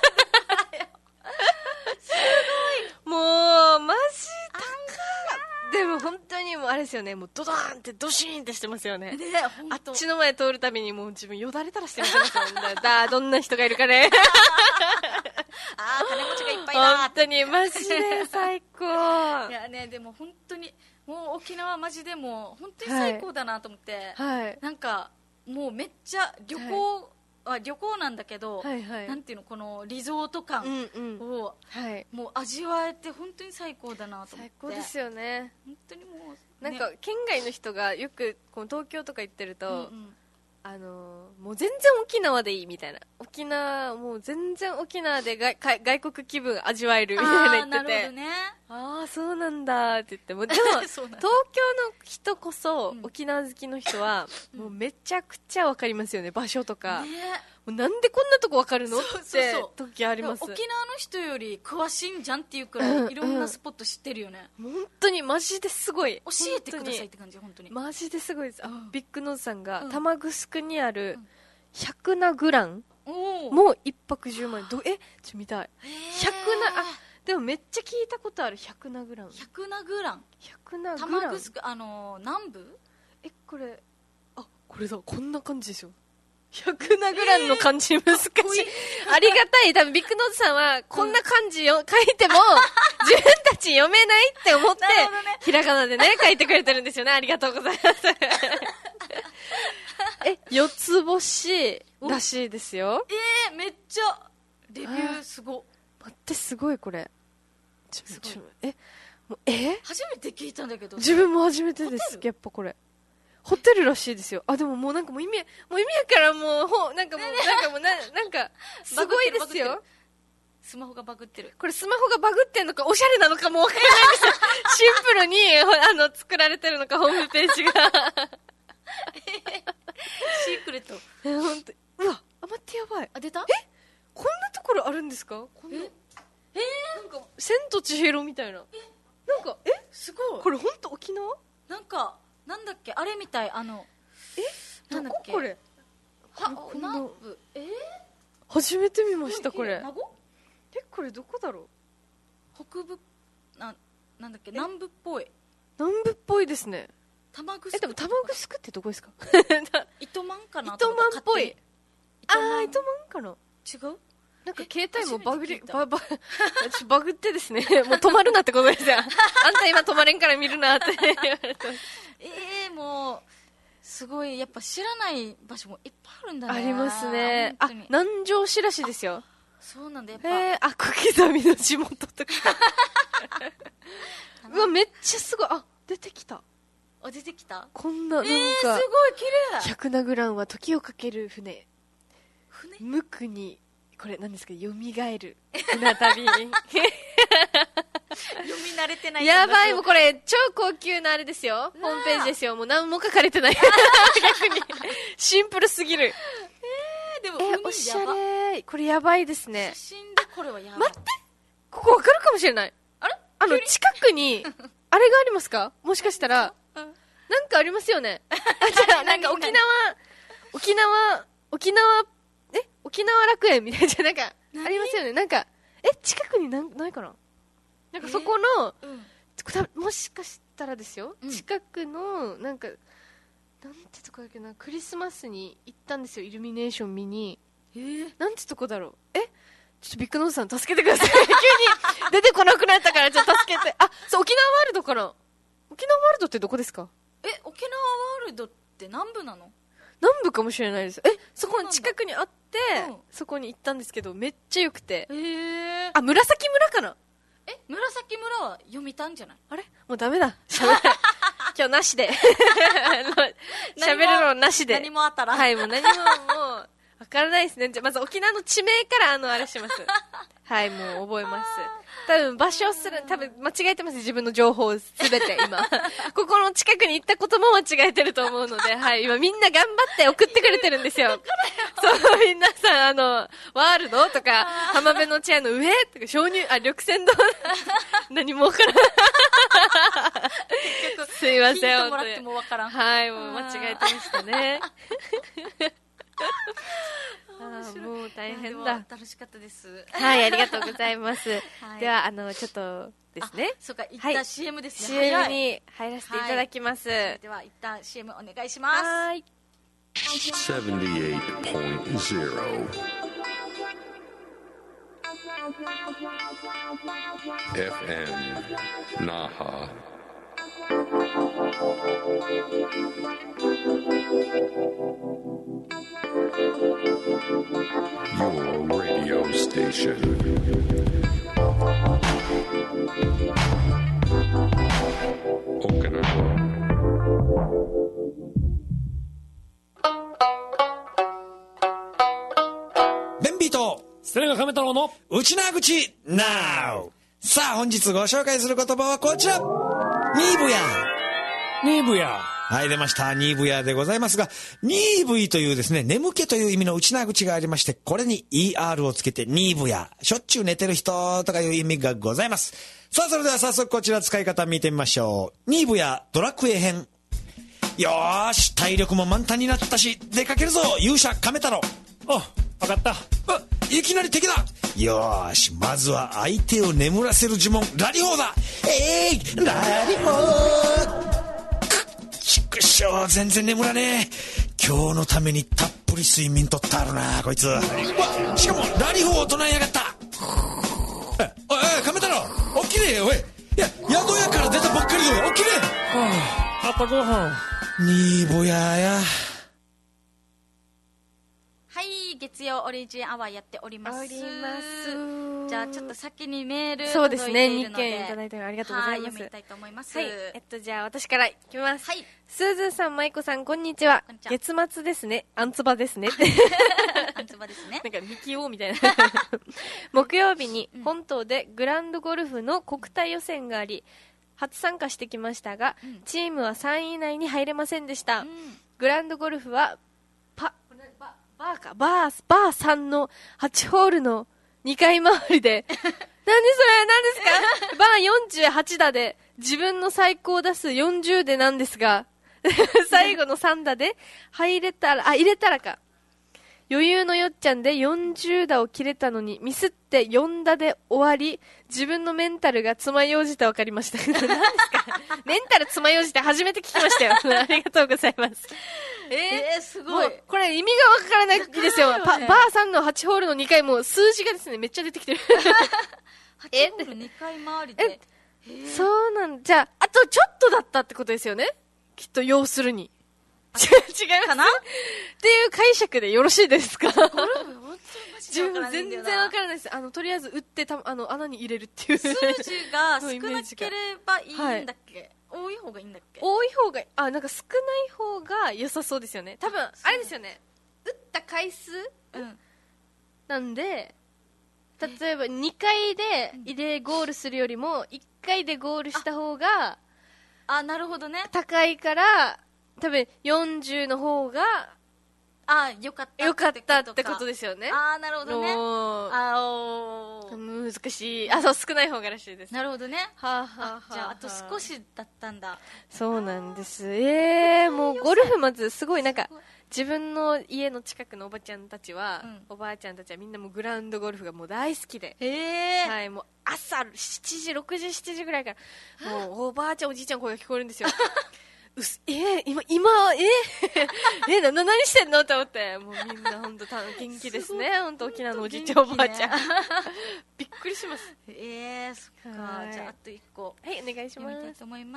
すごい、もうマジ高い、でも本当にもうあれですよね、もうドドーンってドシーンってしてますよね、ね、あっちの前通るたびにもう自分よだれたらしてますよねだどんな人がいるかね
あー、金持ちがいっぱいだ、
本当にマジで最高
いやね、でも本当にもう沖縄マジでもう本当に最高だなと思って、
はい、
なんかもうめっちゃ旅行、はいあ旅行なんだけど、
はいはい、
なんていうの、このリゾート感を、うんうん、はい、もう味わえて本当に最高だなと思って、
最高ですよね、
本当にもう、
ね、なんか県外の人がよくこの東京とか行ってると、うんうん、あのもう全然沖縄でいいみたいな、沖縄もう全然沖縄で外外国気分味わえるみたいな言ってて、
なるほどね、
ああそうなんだって言っても、でも東京の人こそ、うん、沖縄好きの人は、うん、もうめちゃくちゃ分かりますよね、場所とか、ね、もうなんでこんなとこ分かるのって時あります。
沖縄の人より詳しいんじゃんっていうくらいいろんなスポット知ってるよね、
うんうん、本当にマジですごい、
教えてくださいって感じ、本当に
マジですごいです、うん、ビッグノーズさんが、
うん、
玉城にある百名グランもう一泊じゅうまんえん、どえちょ見たい、百名、あでもめっちゃ聞いたことある、百名グラン、
百名グラン、
百名グラン、
玉城、あのー、南部、
えこれあこれだ、こんな感じですよ、百名グランの漢字難しい、えー、ありがたい、多分ビッグノーズさんはこんな漢字を書いても自分たち読めないって思って、ね、ひらがなでね書いてくれてるんですよね、ありがとうございますえ四つ星らしいですよ。
えー、めっちゃレビューすご、
待って、すごいこれ、ちょちょえもうえ
初めて聞いたんだけど、
自分も初めてです、やっぱこれホテルらしいですよ。あでももうなんかもう意味もう意味やからもうほなんかもうなんかもうななんかすごいですよ。
スマホがバグってる。
これスマホがバグってんのかおしゃれなのかもわからないですよシンプルにあの作られてるのかホームページが
シークレット。
え本当。うわあ待ってやばい。
あ出た？
えこんなところあるんですか？こんなええー、なんか千と千尋みたいな。えなんかえ
すごい。
これ本当沖縄？
なんかなんだっけあれみたいあの
えなんだっけこれ？
は南部えー、
初めて見ましたこれ。
名護？
えこれどこだろ
う？北部ななんだっけ南部っぽい。
南部っぽいですね。
玉城
えでも玉城ってどこですか？
糸満かな？
糸満っぽい。ああ糸満かな？
違う？
なんか携帯もバグりバババグってですねもう止まるなってことですよあんた今止まれんから見るなって言われて
ええー、もうすごいやっぱ知らない場所もいっぱいあるんだね。
ありますね。あ南城市らしいですよ。
そうなんだやっぱ、
えー、あ小刻みの地元とかうわめっちゃすごい。あ出てきた。
あ出てきた。
こんななんか、えー、
すごい綺麗。
百名グランは時をかける船
船
無垢にこれ何ですかよみがえる船旅読み
慣れてない
やばいもうこれ超高級なあれですよ。ホームページですよ。もう何も書かれてない逆にシンプルすぎる。
えー、でも
えー、おしゃれこれやばいですね。
写真でこれはやばい。
待ってここわかるかもしれない。
あれ
あの近くにあれがありますかもしかしたら、うん、なんかありますよねあじゃあなんか沖縄沖縄沖縄え沖縄楽園みたいななんかありますよね。なんかえ近くになないかな。なんかそこの、えーうん、もしかしたらですよ、うん、近くのなんかなんてとこだっけなクリスマスに行ったんですよイルミネーション見に。 えー、なんてとこだろう。えちょっとビッグノーズさん助けてください急に出てこなくなったからちょっと助けて。あ、そう、沖縄ワールドかな。沖縄ワールドってどこですか？
え、沖縄ワールドって南部なの？
南部かもしれないです。え、そこに近くにあって、うん、そこに行ったんですけどめっちゃ良くて。
へー。
あ、紫村かな。
え、紫村は読みたんじゃない？
あれもうダメだ。喋らない今日なしで喋るのなしで。
何もあったら
はい、もう何ももうわからないですね。じゃまず沖縄の地名からあのあれしますはい、もう覚えます。多分場所する、多分間違えてます。自分の情報すべて今ここの近くに行ったことも間違えてると思うので、はい、今みんな頑張って送ってくれてるんですよそう、みんなさん、あのワールドとか浜辺のチェアの上とか鍾乳、あ、緑泉堂何もわからんすいません、
ヒントもらってもわからん。
はい、もう間違えてましたねあ、もう大変だ。
楽しかったです。
はい、ありがとうございます、はい、ではあのちょっとですね、
そうか、一旦 シーエム ですね、
はい、シーエム に入らせていただきます、はい、
では一旦 シーエム お願いします。
はい。
セブンティエイトポイントゼロ エフエム 那覇Your radio station. Okinawa.
ベンビーと
ステレガ亀太郎の
内縄口 Now。 さあ本日ご紹介する言葉はこちら、ニーブヤ。
ニーブヤ。
はい、出ました。ニーブヤでございますが、ニーブイというですね、眠気という意味の内縄口がありまして、これに イーアール をつけてニーブヤ。しょっちゅう寝てる人とかいう意味がございます。さあ、それでは早速こちら使い方見てみましょう。ニーブヤドラクエ編。よーし、体力も満タンになったし、出かけるぞ、勇者亀太郎。
あ、わかった。あ、
いきなり敵だ。よーし、まずは相手を眠らせる呪文、ラリホーだ。えい、ラリホー。ちくしょう、全然眠らねえ。今日のためにたっぷり睡眠とったあるなこいつ。わ、しかもラリホーを唱えやがった。おいおい、亀太郎起きれよ。おい、いや、宿屋から出たばっかりよ。起きれ。
はあ、朝ごはん。
ニーボヤや。
はい、月曜オリジンアワーやっております。おります。じゃあちょっと先にメール
そうですね、に
届いているので、
けんいただいてありがとうございます。
読みたいと思います。
はい、えっとじゃあ私からいきます。
はい。
スーズーさん、マイコさん、こんにちは。
こんにちは。
月末ですね。あんつばですね。
あんつばですね。
なんかミキオみたいな。木曜日に本島でグランドゴルフの国体予選があり、初参加してきましたが、うん、チームはさんい以内に入れませんでした。うん、グランドゴルフはパババーかバーバーさんのはちホールのにかい回りで何それ何ですかバーよんじゅうはち打で自分の最高打数よんじゅうでなんですが最後のさん打で入れたらあ入れたらか余裕のよっちゃんでよんじゅう打を切れたのにミスってよん打で終わり、自分のメンタルが爪楊枝と分かりました何ですかメンタル爪楊枝って初めて聞きましたよありがとうございます。
えー、すごい。
これ意味が分からないですよ、ね、バーさんのはちホールのにかいも数字がですねめっちゃ出てきてる
はちホールにかい回りで
えそうなんじゃああとちょっとだったってことですよねきっと要するに違うかなっていう解釈でよろしいですか自分全然わからないです。あのとりあえず打ってたあの穴に入れるっていう
数字が少なければいいんだっけ、はい、多い方がいいんだっけ。
多い方があなんか少ない方が良さそうですよね多分。あれですよね打った回数、うん、なんで例えばにかいで入れゴールするよりもいっかいでゴールした方が
あなるほどね
高いから多分よんじゅうの方が
あよかった
よかったってことですよね。
あなるほどね。あお
難しい。あそう少ない方がらしいです。
なるほどね。
はあ、はあはあ、
じゃああと少しだったんだ。
そうなんです。えー、もうゴルフまずすごいなんか自分の家の近くのおばちゃんたちは、うん、おばあちゃんたちはみんなもうグラウンドゴルフがもう大好きで、
へー、
はい、もう朝しちじろくじしちじぐらいからもうおばあちゃんおじいちゃん声が聞こえるんですようすえー、今今えー、えー、な何してんのって思って、もうみんな本当元気ですね。本当沖縄のおじいちゃんおばあちゃんびっくりします。
えー、そっか。じゃああといっこ、
はい、お願いします。
読みたいと思います。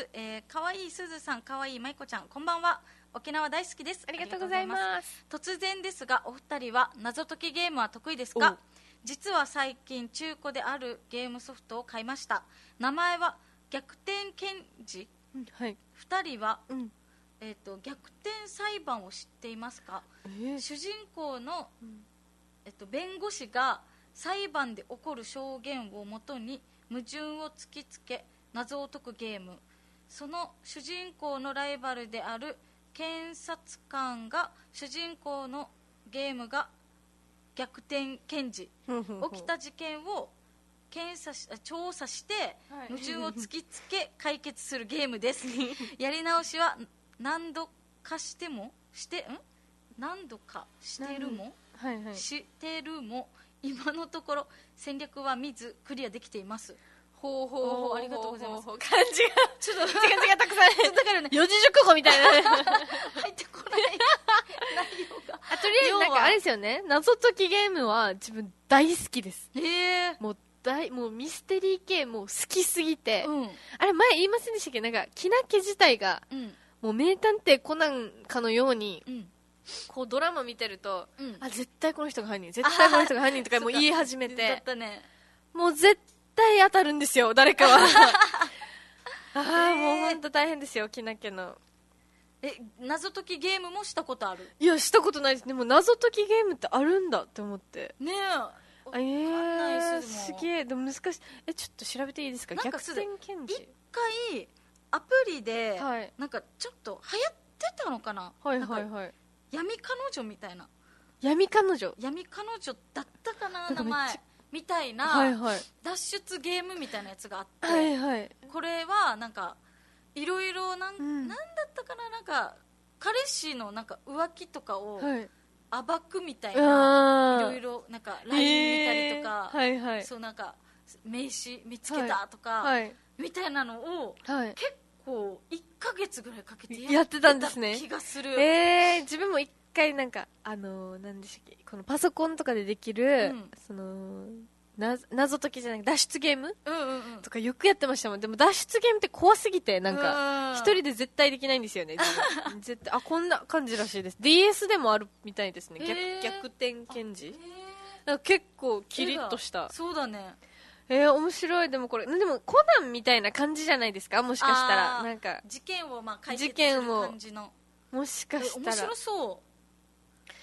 えー、かわいいすずさん、かわいいまいこちゃん、こんばんは。沖縄大好きです。
ありがとうございます。
突然ですが、お二人は謎解きゲームは得意ですか？実は最近中古であるゲームソフトを買いました。名前は逆転検事、
うん、はい、
ふたりは、
うん
えー、と逆転裁判を知っていますか？
えー、
主人公の、えー、と弁護士が裁判で起こる証言をもとに矛盾を突きつけ謎を解くゲーム。その主人公のライバルである検察官が主人公のゲームが逆転検事、起きた事件を検査し調査して矛盾を突きつけ解決するゲームですやり直しは何度かしてもしてん何度かしてるも、
はいはい、
してるも今のところ戦略は見ずクリアできています。
ほうほうほう、
ありがとうございます。
漢字が
ちょっと
漢字がたくさん
だからね、
四字熟語みたいなね
入ってこない内容が。
あ、とりあえずなんかあれですよね、謎解きゲームは自分大好きです。
へえ。
もう大もうミステリー系もう好きすぎて、
うん、
あれ前言いませんでしたっけ、なんかキナケ自体が、うん、もう名探偵コナンかのように、うん、こうドラマ見てると、うん、あ絶対この人が犯人絶対この人が犯人とかもう言い始めて
だったね、
もう絶対当たるんですよ誰かはああもう本当大変ですよキナケの。
え謎解きゲームもしたことある？
いやしたことないです。でも謎解きゲームってあるんだって思って
ねえ。
えー、すげえ。でも難しい。えちょっと調べていいですか？
なんか
逆転検事
一回アプリで、はい、なんかちょっと流行ってたのかな、
はいはいはい、
闇彼女みたいな、
闇彼女
闇彼女だったかな名前みたいな、
はいはい、
脱出ゲームみたいなやつがあって、
はいはい、
これはなんかいろいろなん、うん、なんだったかな、なんか彼氏のなんか浮気とかを、はい暴くみたいな、いろいろなんか ライン 見たりとか、
えーはいはい、
そうなんか名刺見つけたとか、はい、みたいなのを、はい、結構いっかげつぐらいかけてやってた気がする。
えー、自分も一回なんかあのー、なんでしたっけ、このパソコンとかでできる、うん、そのな謎解きじゃなく脱出ゲーム、
うんうんうん、
とかよくやってましたもん。でも脱出ゲームって怖すぎてなんか一人で絶対できないんですよね絶対あこんな感じらしいです。 ディーエス でもあるみたいですね、逆, 逆転検事、なんか結構キリッとした。
そうだね。
えー、面白い。でもこれでもコナンみたいな感じじゃないですか、もしかしたら。なんか
事件をまあ解決する感じの、
もしかしたら
面白そう。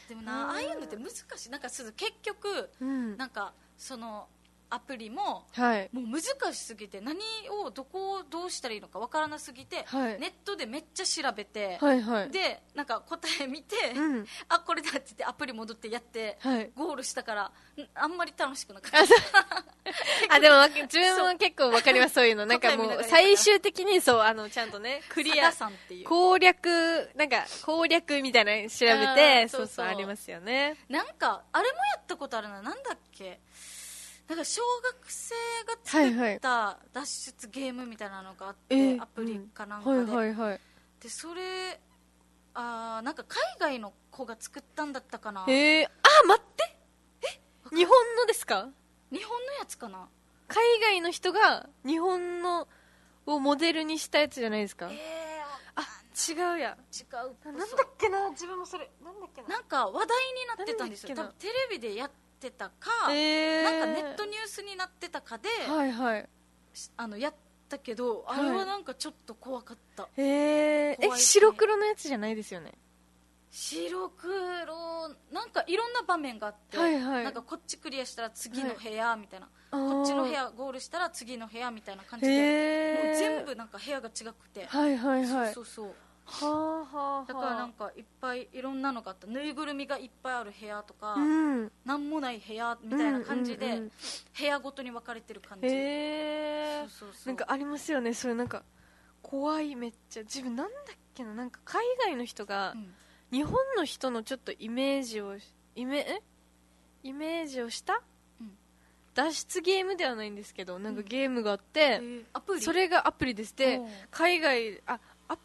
でもな、ああいうのって難しい。なんかすぐ結局、うん、なんかそのアプリも、はい、もう難しすぎて何をどこをどうしたらいいのかわからなすぎて、はい、ネットでめっちゃ調べて、はいはい、でなんか答え見て、うん、あこれだって言ってアプリ戻ってやって、はい、ゴールしたからあんまり楽しくなかった
あでも自分も結構わかります、そういうのなんかもう最終的にそうあのちゃんとねクリア攻略なんか攻略みたいなの調べて、そうそうありますよね。
なんかあれもやったことあるな、なんだっけ、なんか小学生が作った脱出ゲームみたいなのがあって、はいはい、アプリかなんかで、うんはいはいはい、でそれあなんか海外の子が作ったんだったかな。
へえ、あ待ってえ日本のですか？
日本のやつかな。
海外の人が日本のをモデルにしたやつじゃないですか？
えー、
あ違うや
違う
なんだっけな、自分もそれなんだっけな、
なんか話題になってたんですよ。多分テレビでやっててたか、えー、なんかネットニュースになってたかで、
はいはい、
あのやったけど、はい、あれはなんかちょっと怖かった。
へえー、白黒のやつじゃないですよね？
白黒なんかいろんな場面があって、はいはい、なんかこっちクリアしたら次の部屋みたいな、はい、こっちの部屋ゴールしたら次の部屋みたいな感じで、もう全部なんか部屋が違くて、
はいはいはい、
そうそうそう
はあはあ、
だからなんかいっぱいいろんなのがあった。ぬいぐるみがいっぱいある部屋とか、うん、なんもない部屋みたいな感じで、うんうんうん、部屋ごとに分かれてる感じ。
へー、そうそうそう、なんかありますよねそれ。なんか怖い、めっちゃ。自分なんだっけな、なんか海外の人が、うん、日本の人のちょっとイメージをイメえイメージをした、うん、脱出ゲームではないんですけど、なんかゲームがあって、うん、アプリそれがアプリです。で海外あアプリ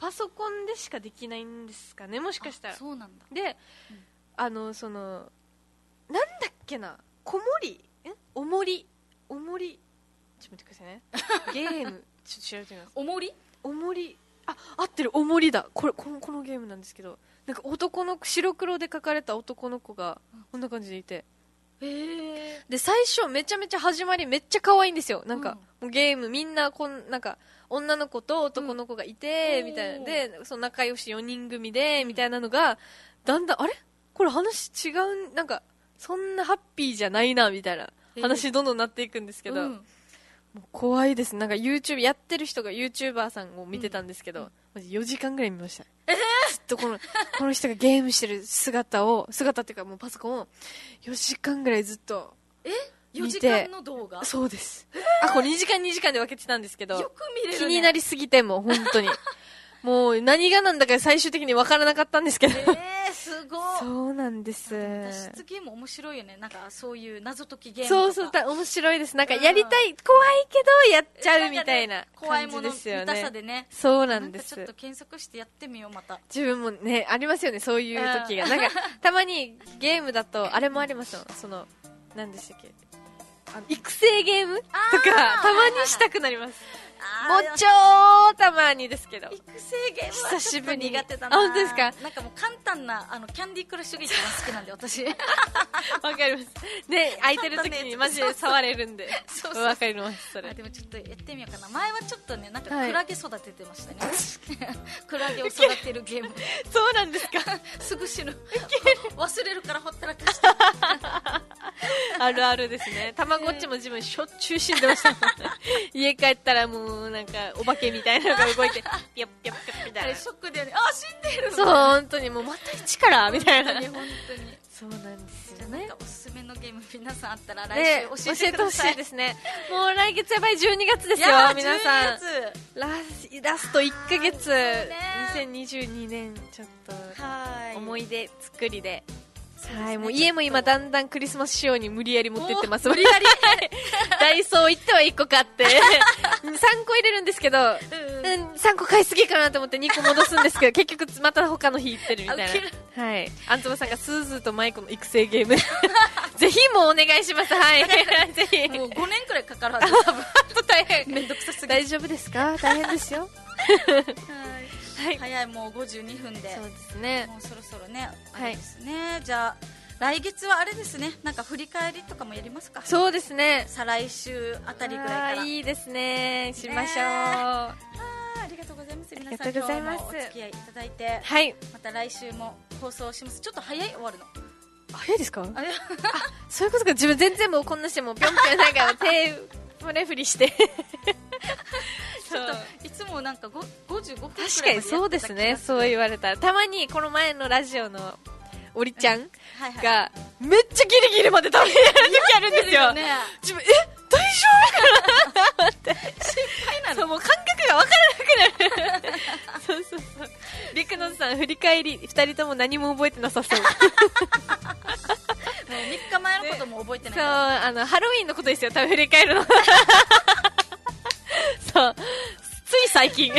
パソコンでしかできないんですかね、もしかしたら。
そうなんだ。
で、うん、あのそのなんだっけな、こもりんおもりおもりちょっと待ってくださいねゲームちょっと調べてみます。
おもり
おもりあ合ってる、おもりだ。これこのこのゲームなんですけど、なんか男の白黒で描かれた男の子がこんな感じでいて、
へー。
で最初めちゃめちゃ始まりめっちゃ可愛いんですよ。なんか、うん、もうゲームみんなこんなんか女の子と男の子がいて、うん、みたいなでその仲良しよにん組で、うん、みたいなのがだんだんあれこれ話違う、なんかそんなハッピーじゃないなみたいな話どんどんなっていくんですけど、うん、もう怖いです。なんか YouTube やってる人が YouTuber さんを見てたんですけど、うん、マジよじかんぐらい見ました。
えー、
ずっとこのこの人がゲームしてる姿を姿っていうかもうパソコンをよじかんぐらいずっと
えよじかんの動画。
そうです、えー、あこれにじかんにじかんで分けてたんですけど、
よく見れる、ね、
気になりすぎてもう本当にもう何がなんだか最終的に分からなかったんですけど、
えー、すごい。
そうなんです。
脱出ゲーム面白いよね。なんかそういう謎解きゲーム
とか。そうそう面白いです。なんかやりたい、うん、怖いけどやっちゃうみたいな感じですよね。
怖いもの見たさでね。
そうなんです。
なんかちょっと検索してやってみようまた。
自分もねありますよねそういう時が、うん、なんかたまにゲームだとあれもありますよ。その何でしたっけ、あの育成ゲームとかたまにしたくなります。もう超たまにですけど
育成ゲームはちょっと苦手だな。
あ本当ですか。
なんかもう簡単なあのキャンディークラッシュが一番好きなんで私
わかりますね。空いてる時にマジで触れるんでわかりますそれ。
でもちょっとやってみようかな。前はちょっとねなんかクラゲ育ててましたね、はい、クラゲを育てるゲーム
そうなんですか
すぐ死ぬ忘れるからほったらかして
あるあるですね。たまごっちも自分しょっちゅう死んでました家帰ったらもうなんかお化けみたいなのが動いてピョッピョッピョッみたいな
ショックでね、あ死んでる。
そう本当にもうまた一からみたいな。
本当に本当に
そうなんですよね。
なんかおすすめのゲーム皆さんあったら来週教えてください、
ね、教えてほしいですね。もう来月やばいじゅうにがつですよ皆さん。ララストいっかげつ、ね、にせんにじゅうにねんちょっと思い出作りで。はい、もう家も今だんだんクリスマス仕様に無理やり持ってってます。
無理やり
ダイソー行ってはいっこ買ってさんこ入れるんですけど、うん、さんこ買いすぎかなと思ってにこ戻すんですけど結局また他の日行ってるみたいな。はい、あんつばさんがスーズーとマイコの育成ゲームぜひもうお願いします。はいぜひ
もうごねんくらいかかるはず多分
大変
めんどくさすぎ。
大丈夫ですか。大変ですよ
はい、早いもうごじゅうにふんで。
そうですね。
もうそろそろねあれですね、はい、じゃあ来月はあれですね、なんか振り返りとかもやりますか。
そうですね。
再来週あたりぐらいから。
いいですね。しましょう。
ね、あ, ありがとうございます。皆さん今日もお付き合いいただいて、
はい、
また来週も放送します。ちょっと早い終わるの。
早いですか。あそういうことか。自分全然もうこんなしてもぴょんぴょんなんか手プレフリして
ちょっといつもなんかごじゅうごふんくらいまでやってた気がする。
確かにそうですね。そう言われたらたまにこの前のラジオのおりちゃんがめっちゃギリギリまで食べれる時あるんですよ。自分え大丈夫かなって心
配なの。
そうもう感覚が分からなくなるそうそうそう。リクノンさん振り返りふたりとも何も覚えてなさそうもう
みっかまえのことも覚えてないから。
そうあのハロウィーンのことですよ多分振り返るのそうつい最近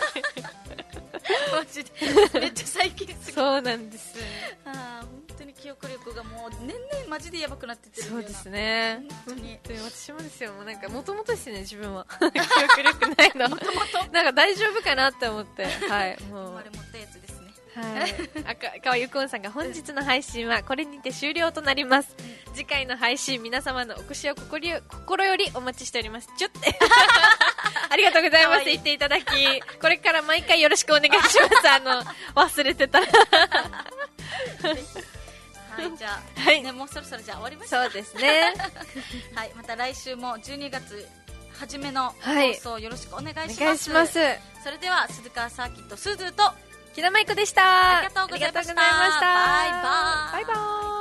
マジでめっちゃ最近すぎ。
そうなんです
あ本当に記憶力がもう年々マジでやばくなってってるような。
そうですね
本当に
私もですよ。もうなんかもともとですね自分は記憶力ないのなんか大丈夫かなって思ってはいもう
生まれ持ったやつですね。
はい、あか川ゆくんさんが本日の配信はこれにて終了となります、うん、次回の配信皆様のお越しを心よ、心よりお待ちしております。ちょってありがとうございます。言っていただきこれから毎回よろしくお願いしますあの忘れてたら
はいじゃあ、はいね、もうそろそろじゃあ終わりました。
そうですね
はいまた来週もじゅうにがつ初めの放送よろしくお願いします、
お願いします。
それでは鈴川サーキットすずと
木田舞子でした。
ありがとうございました。
バイバイ。
バイバイ。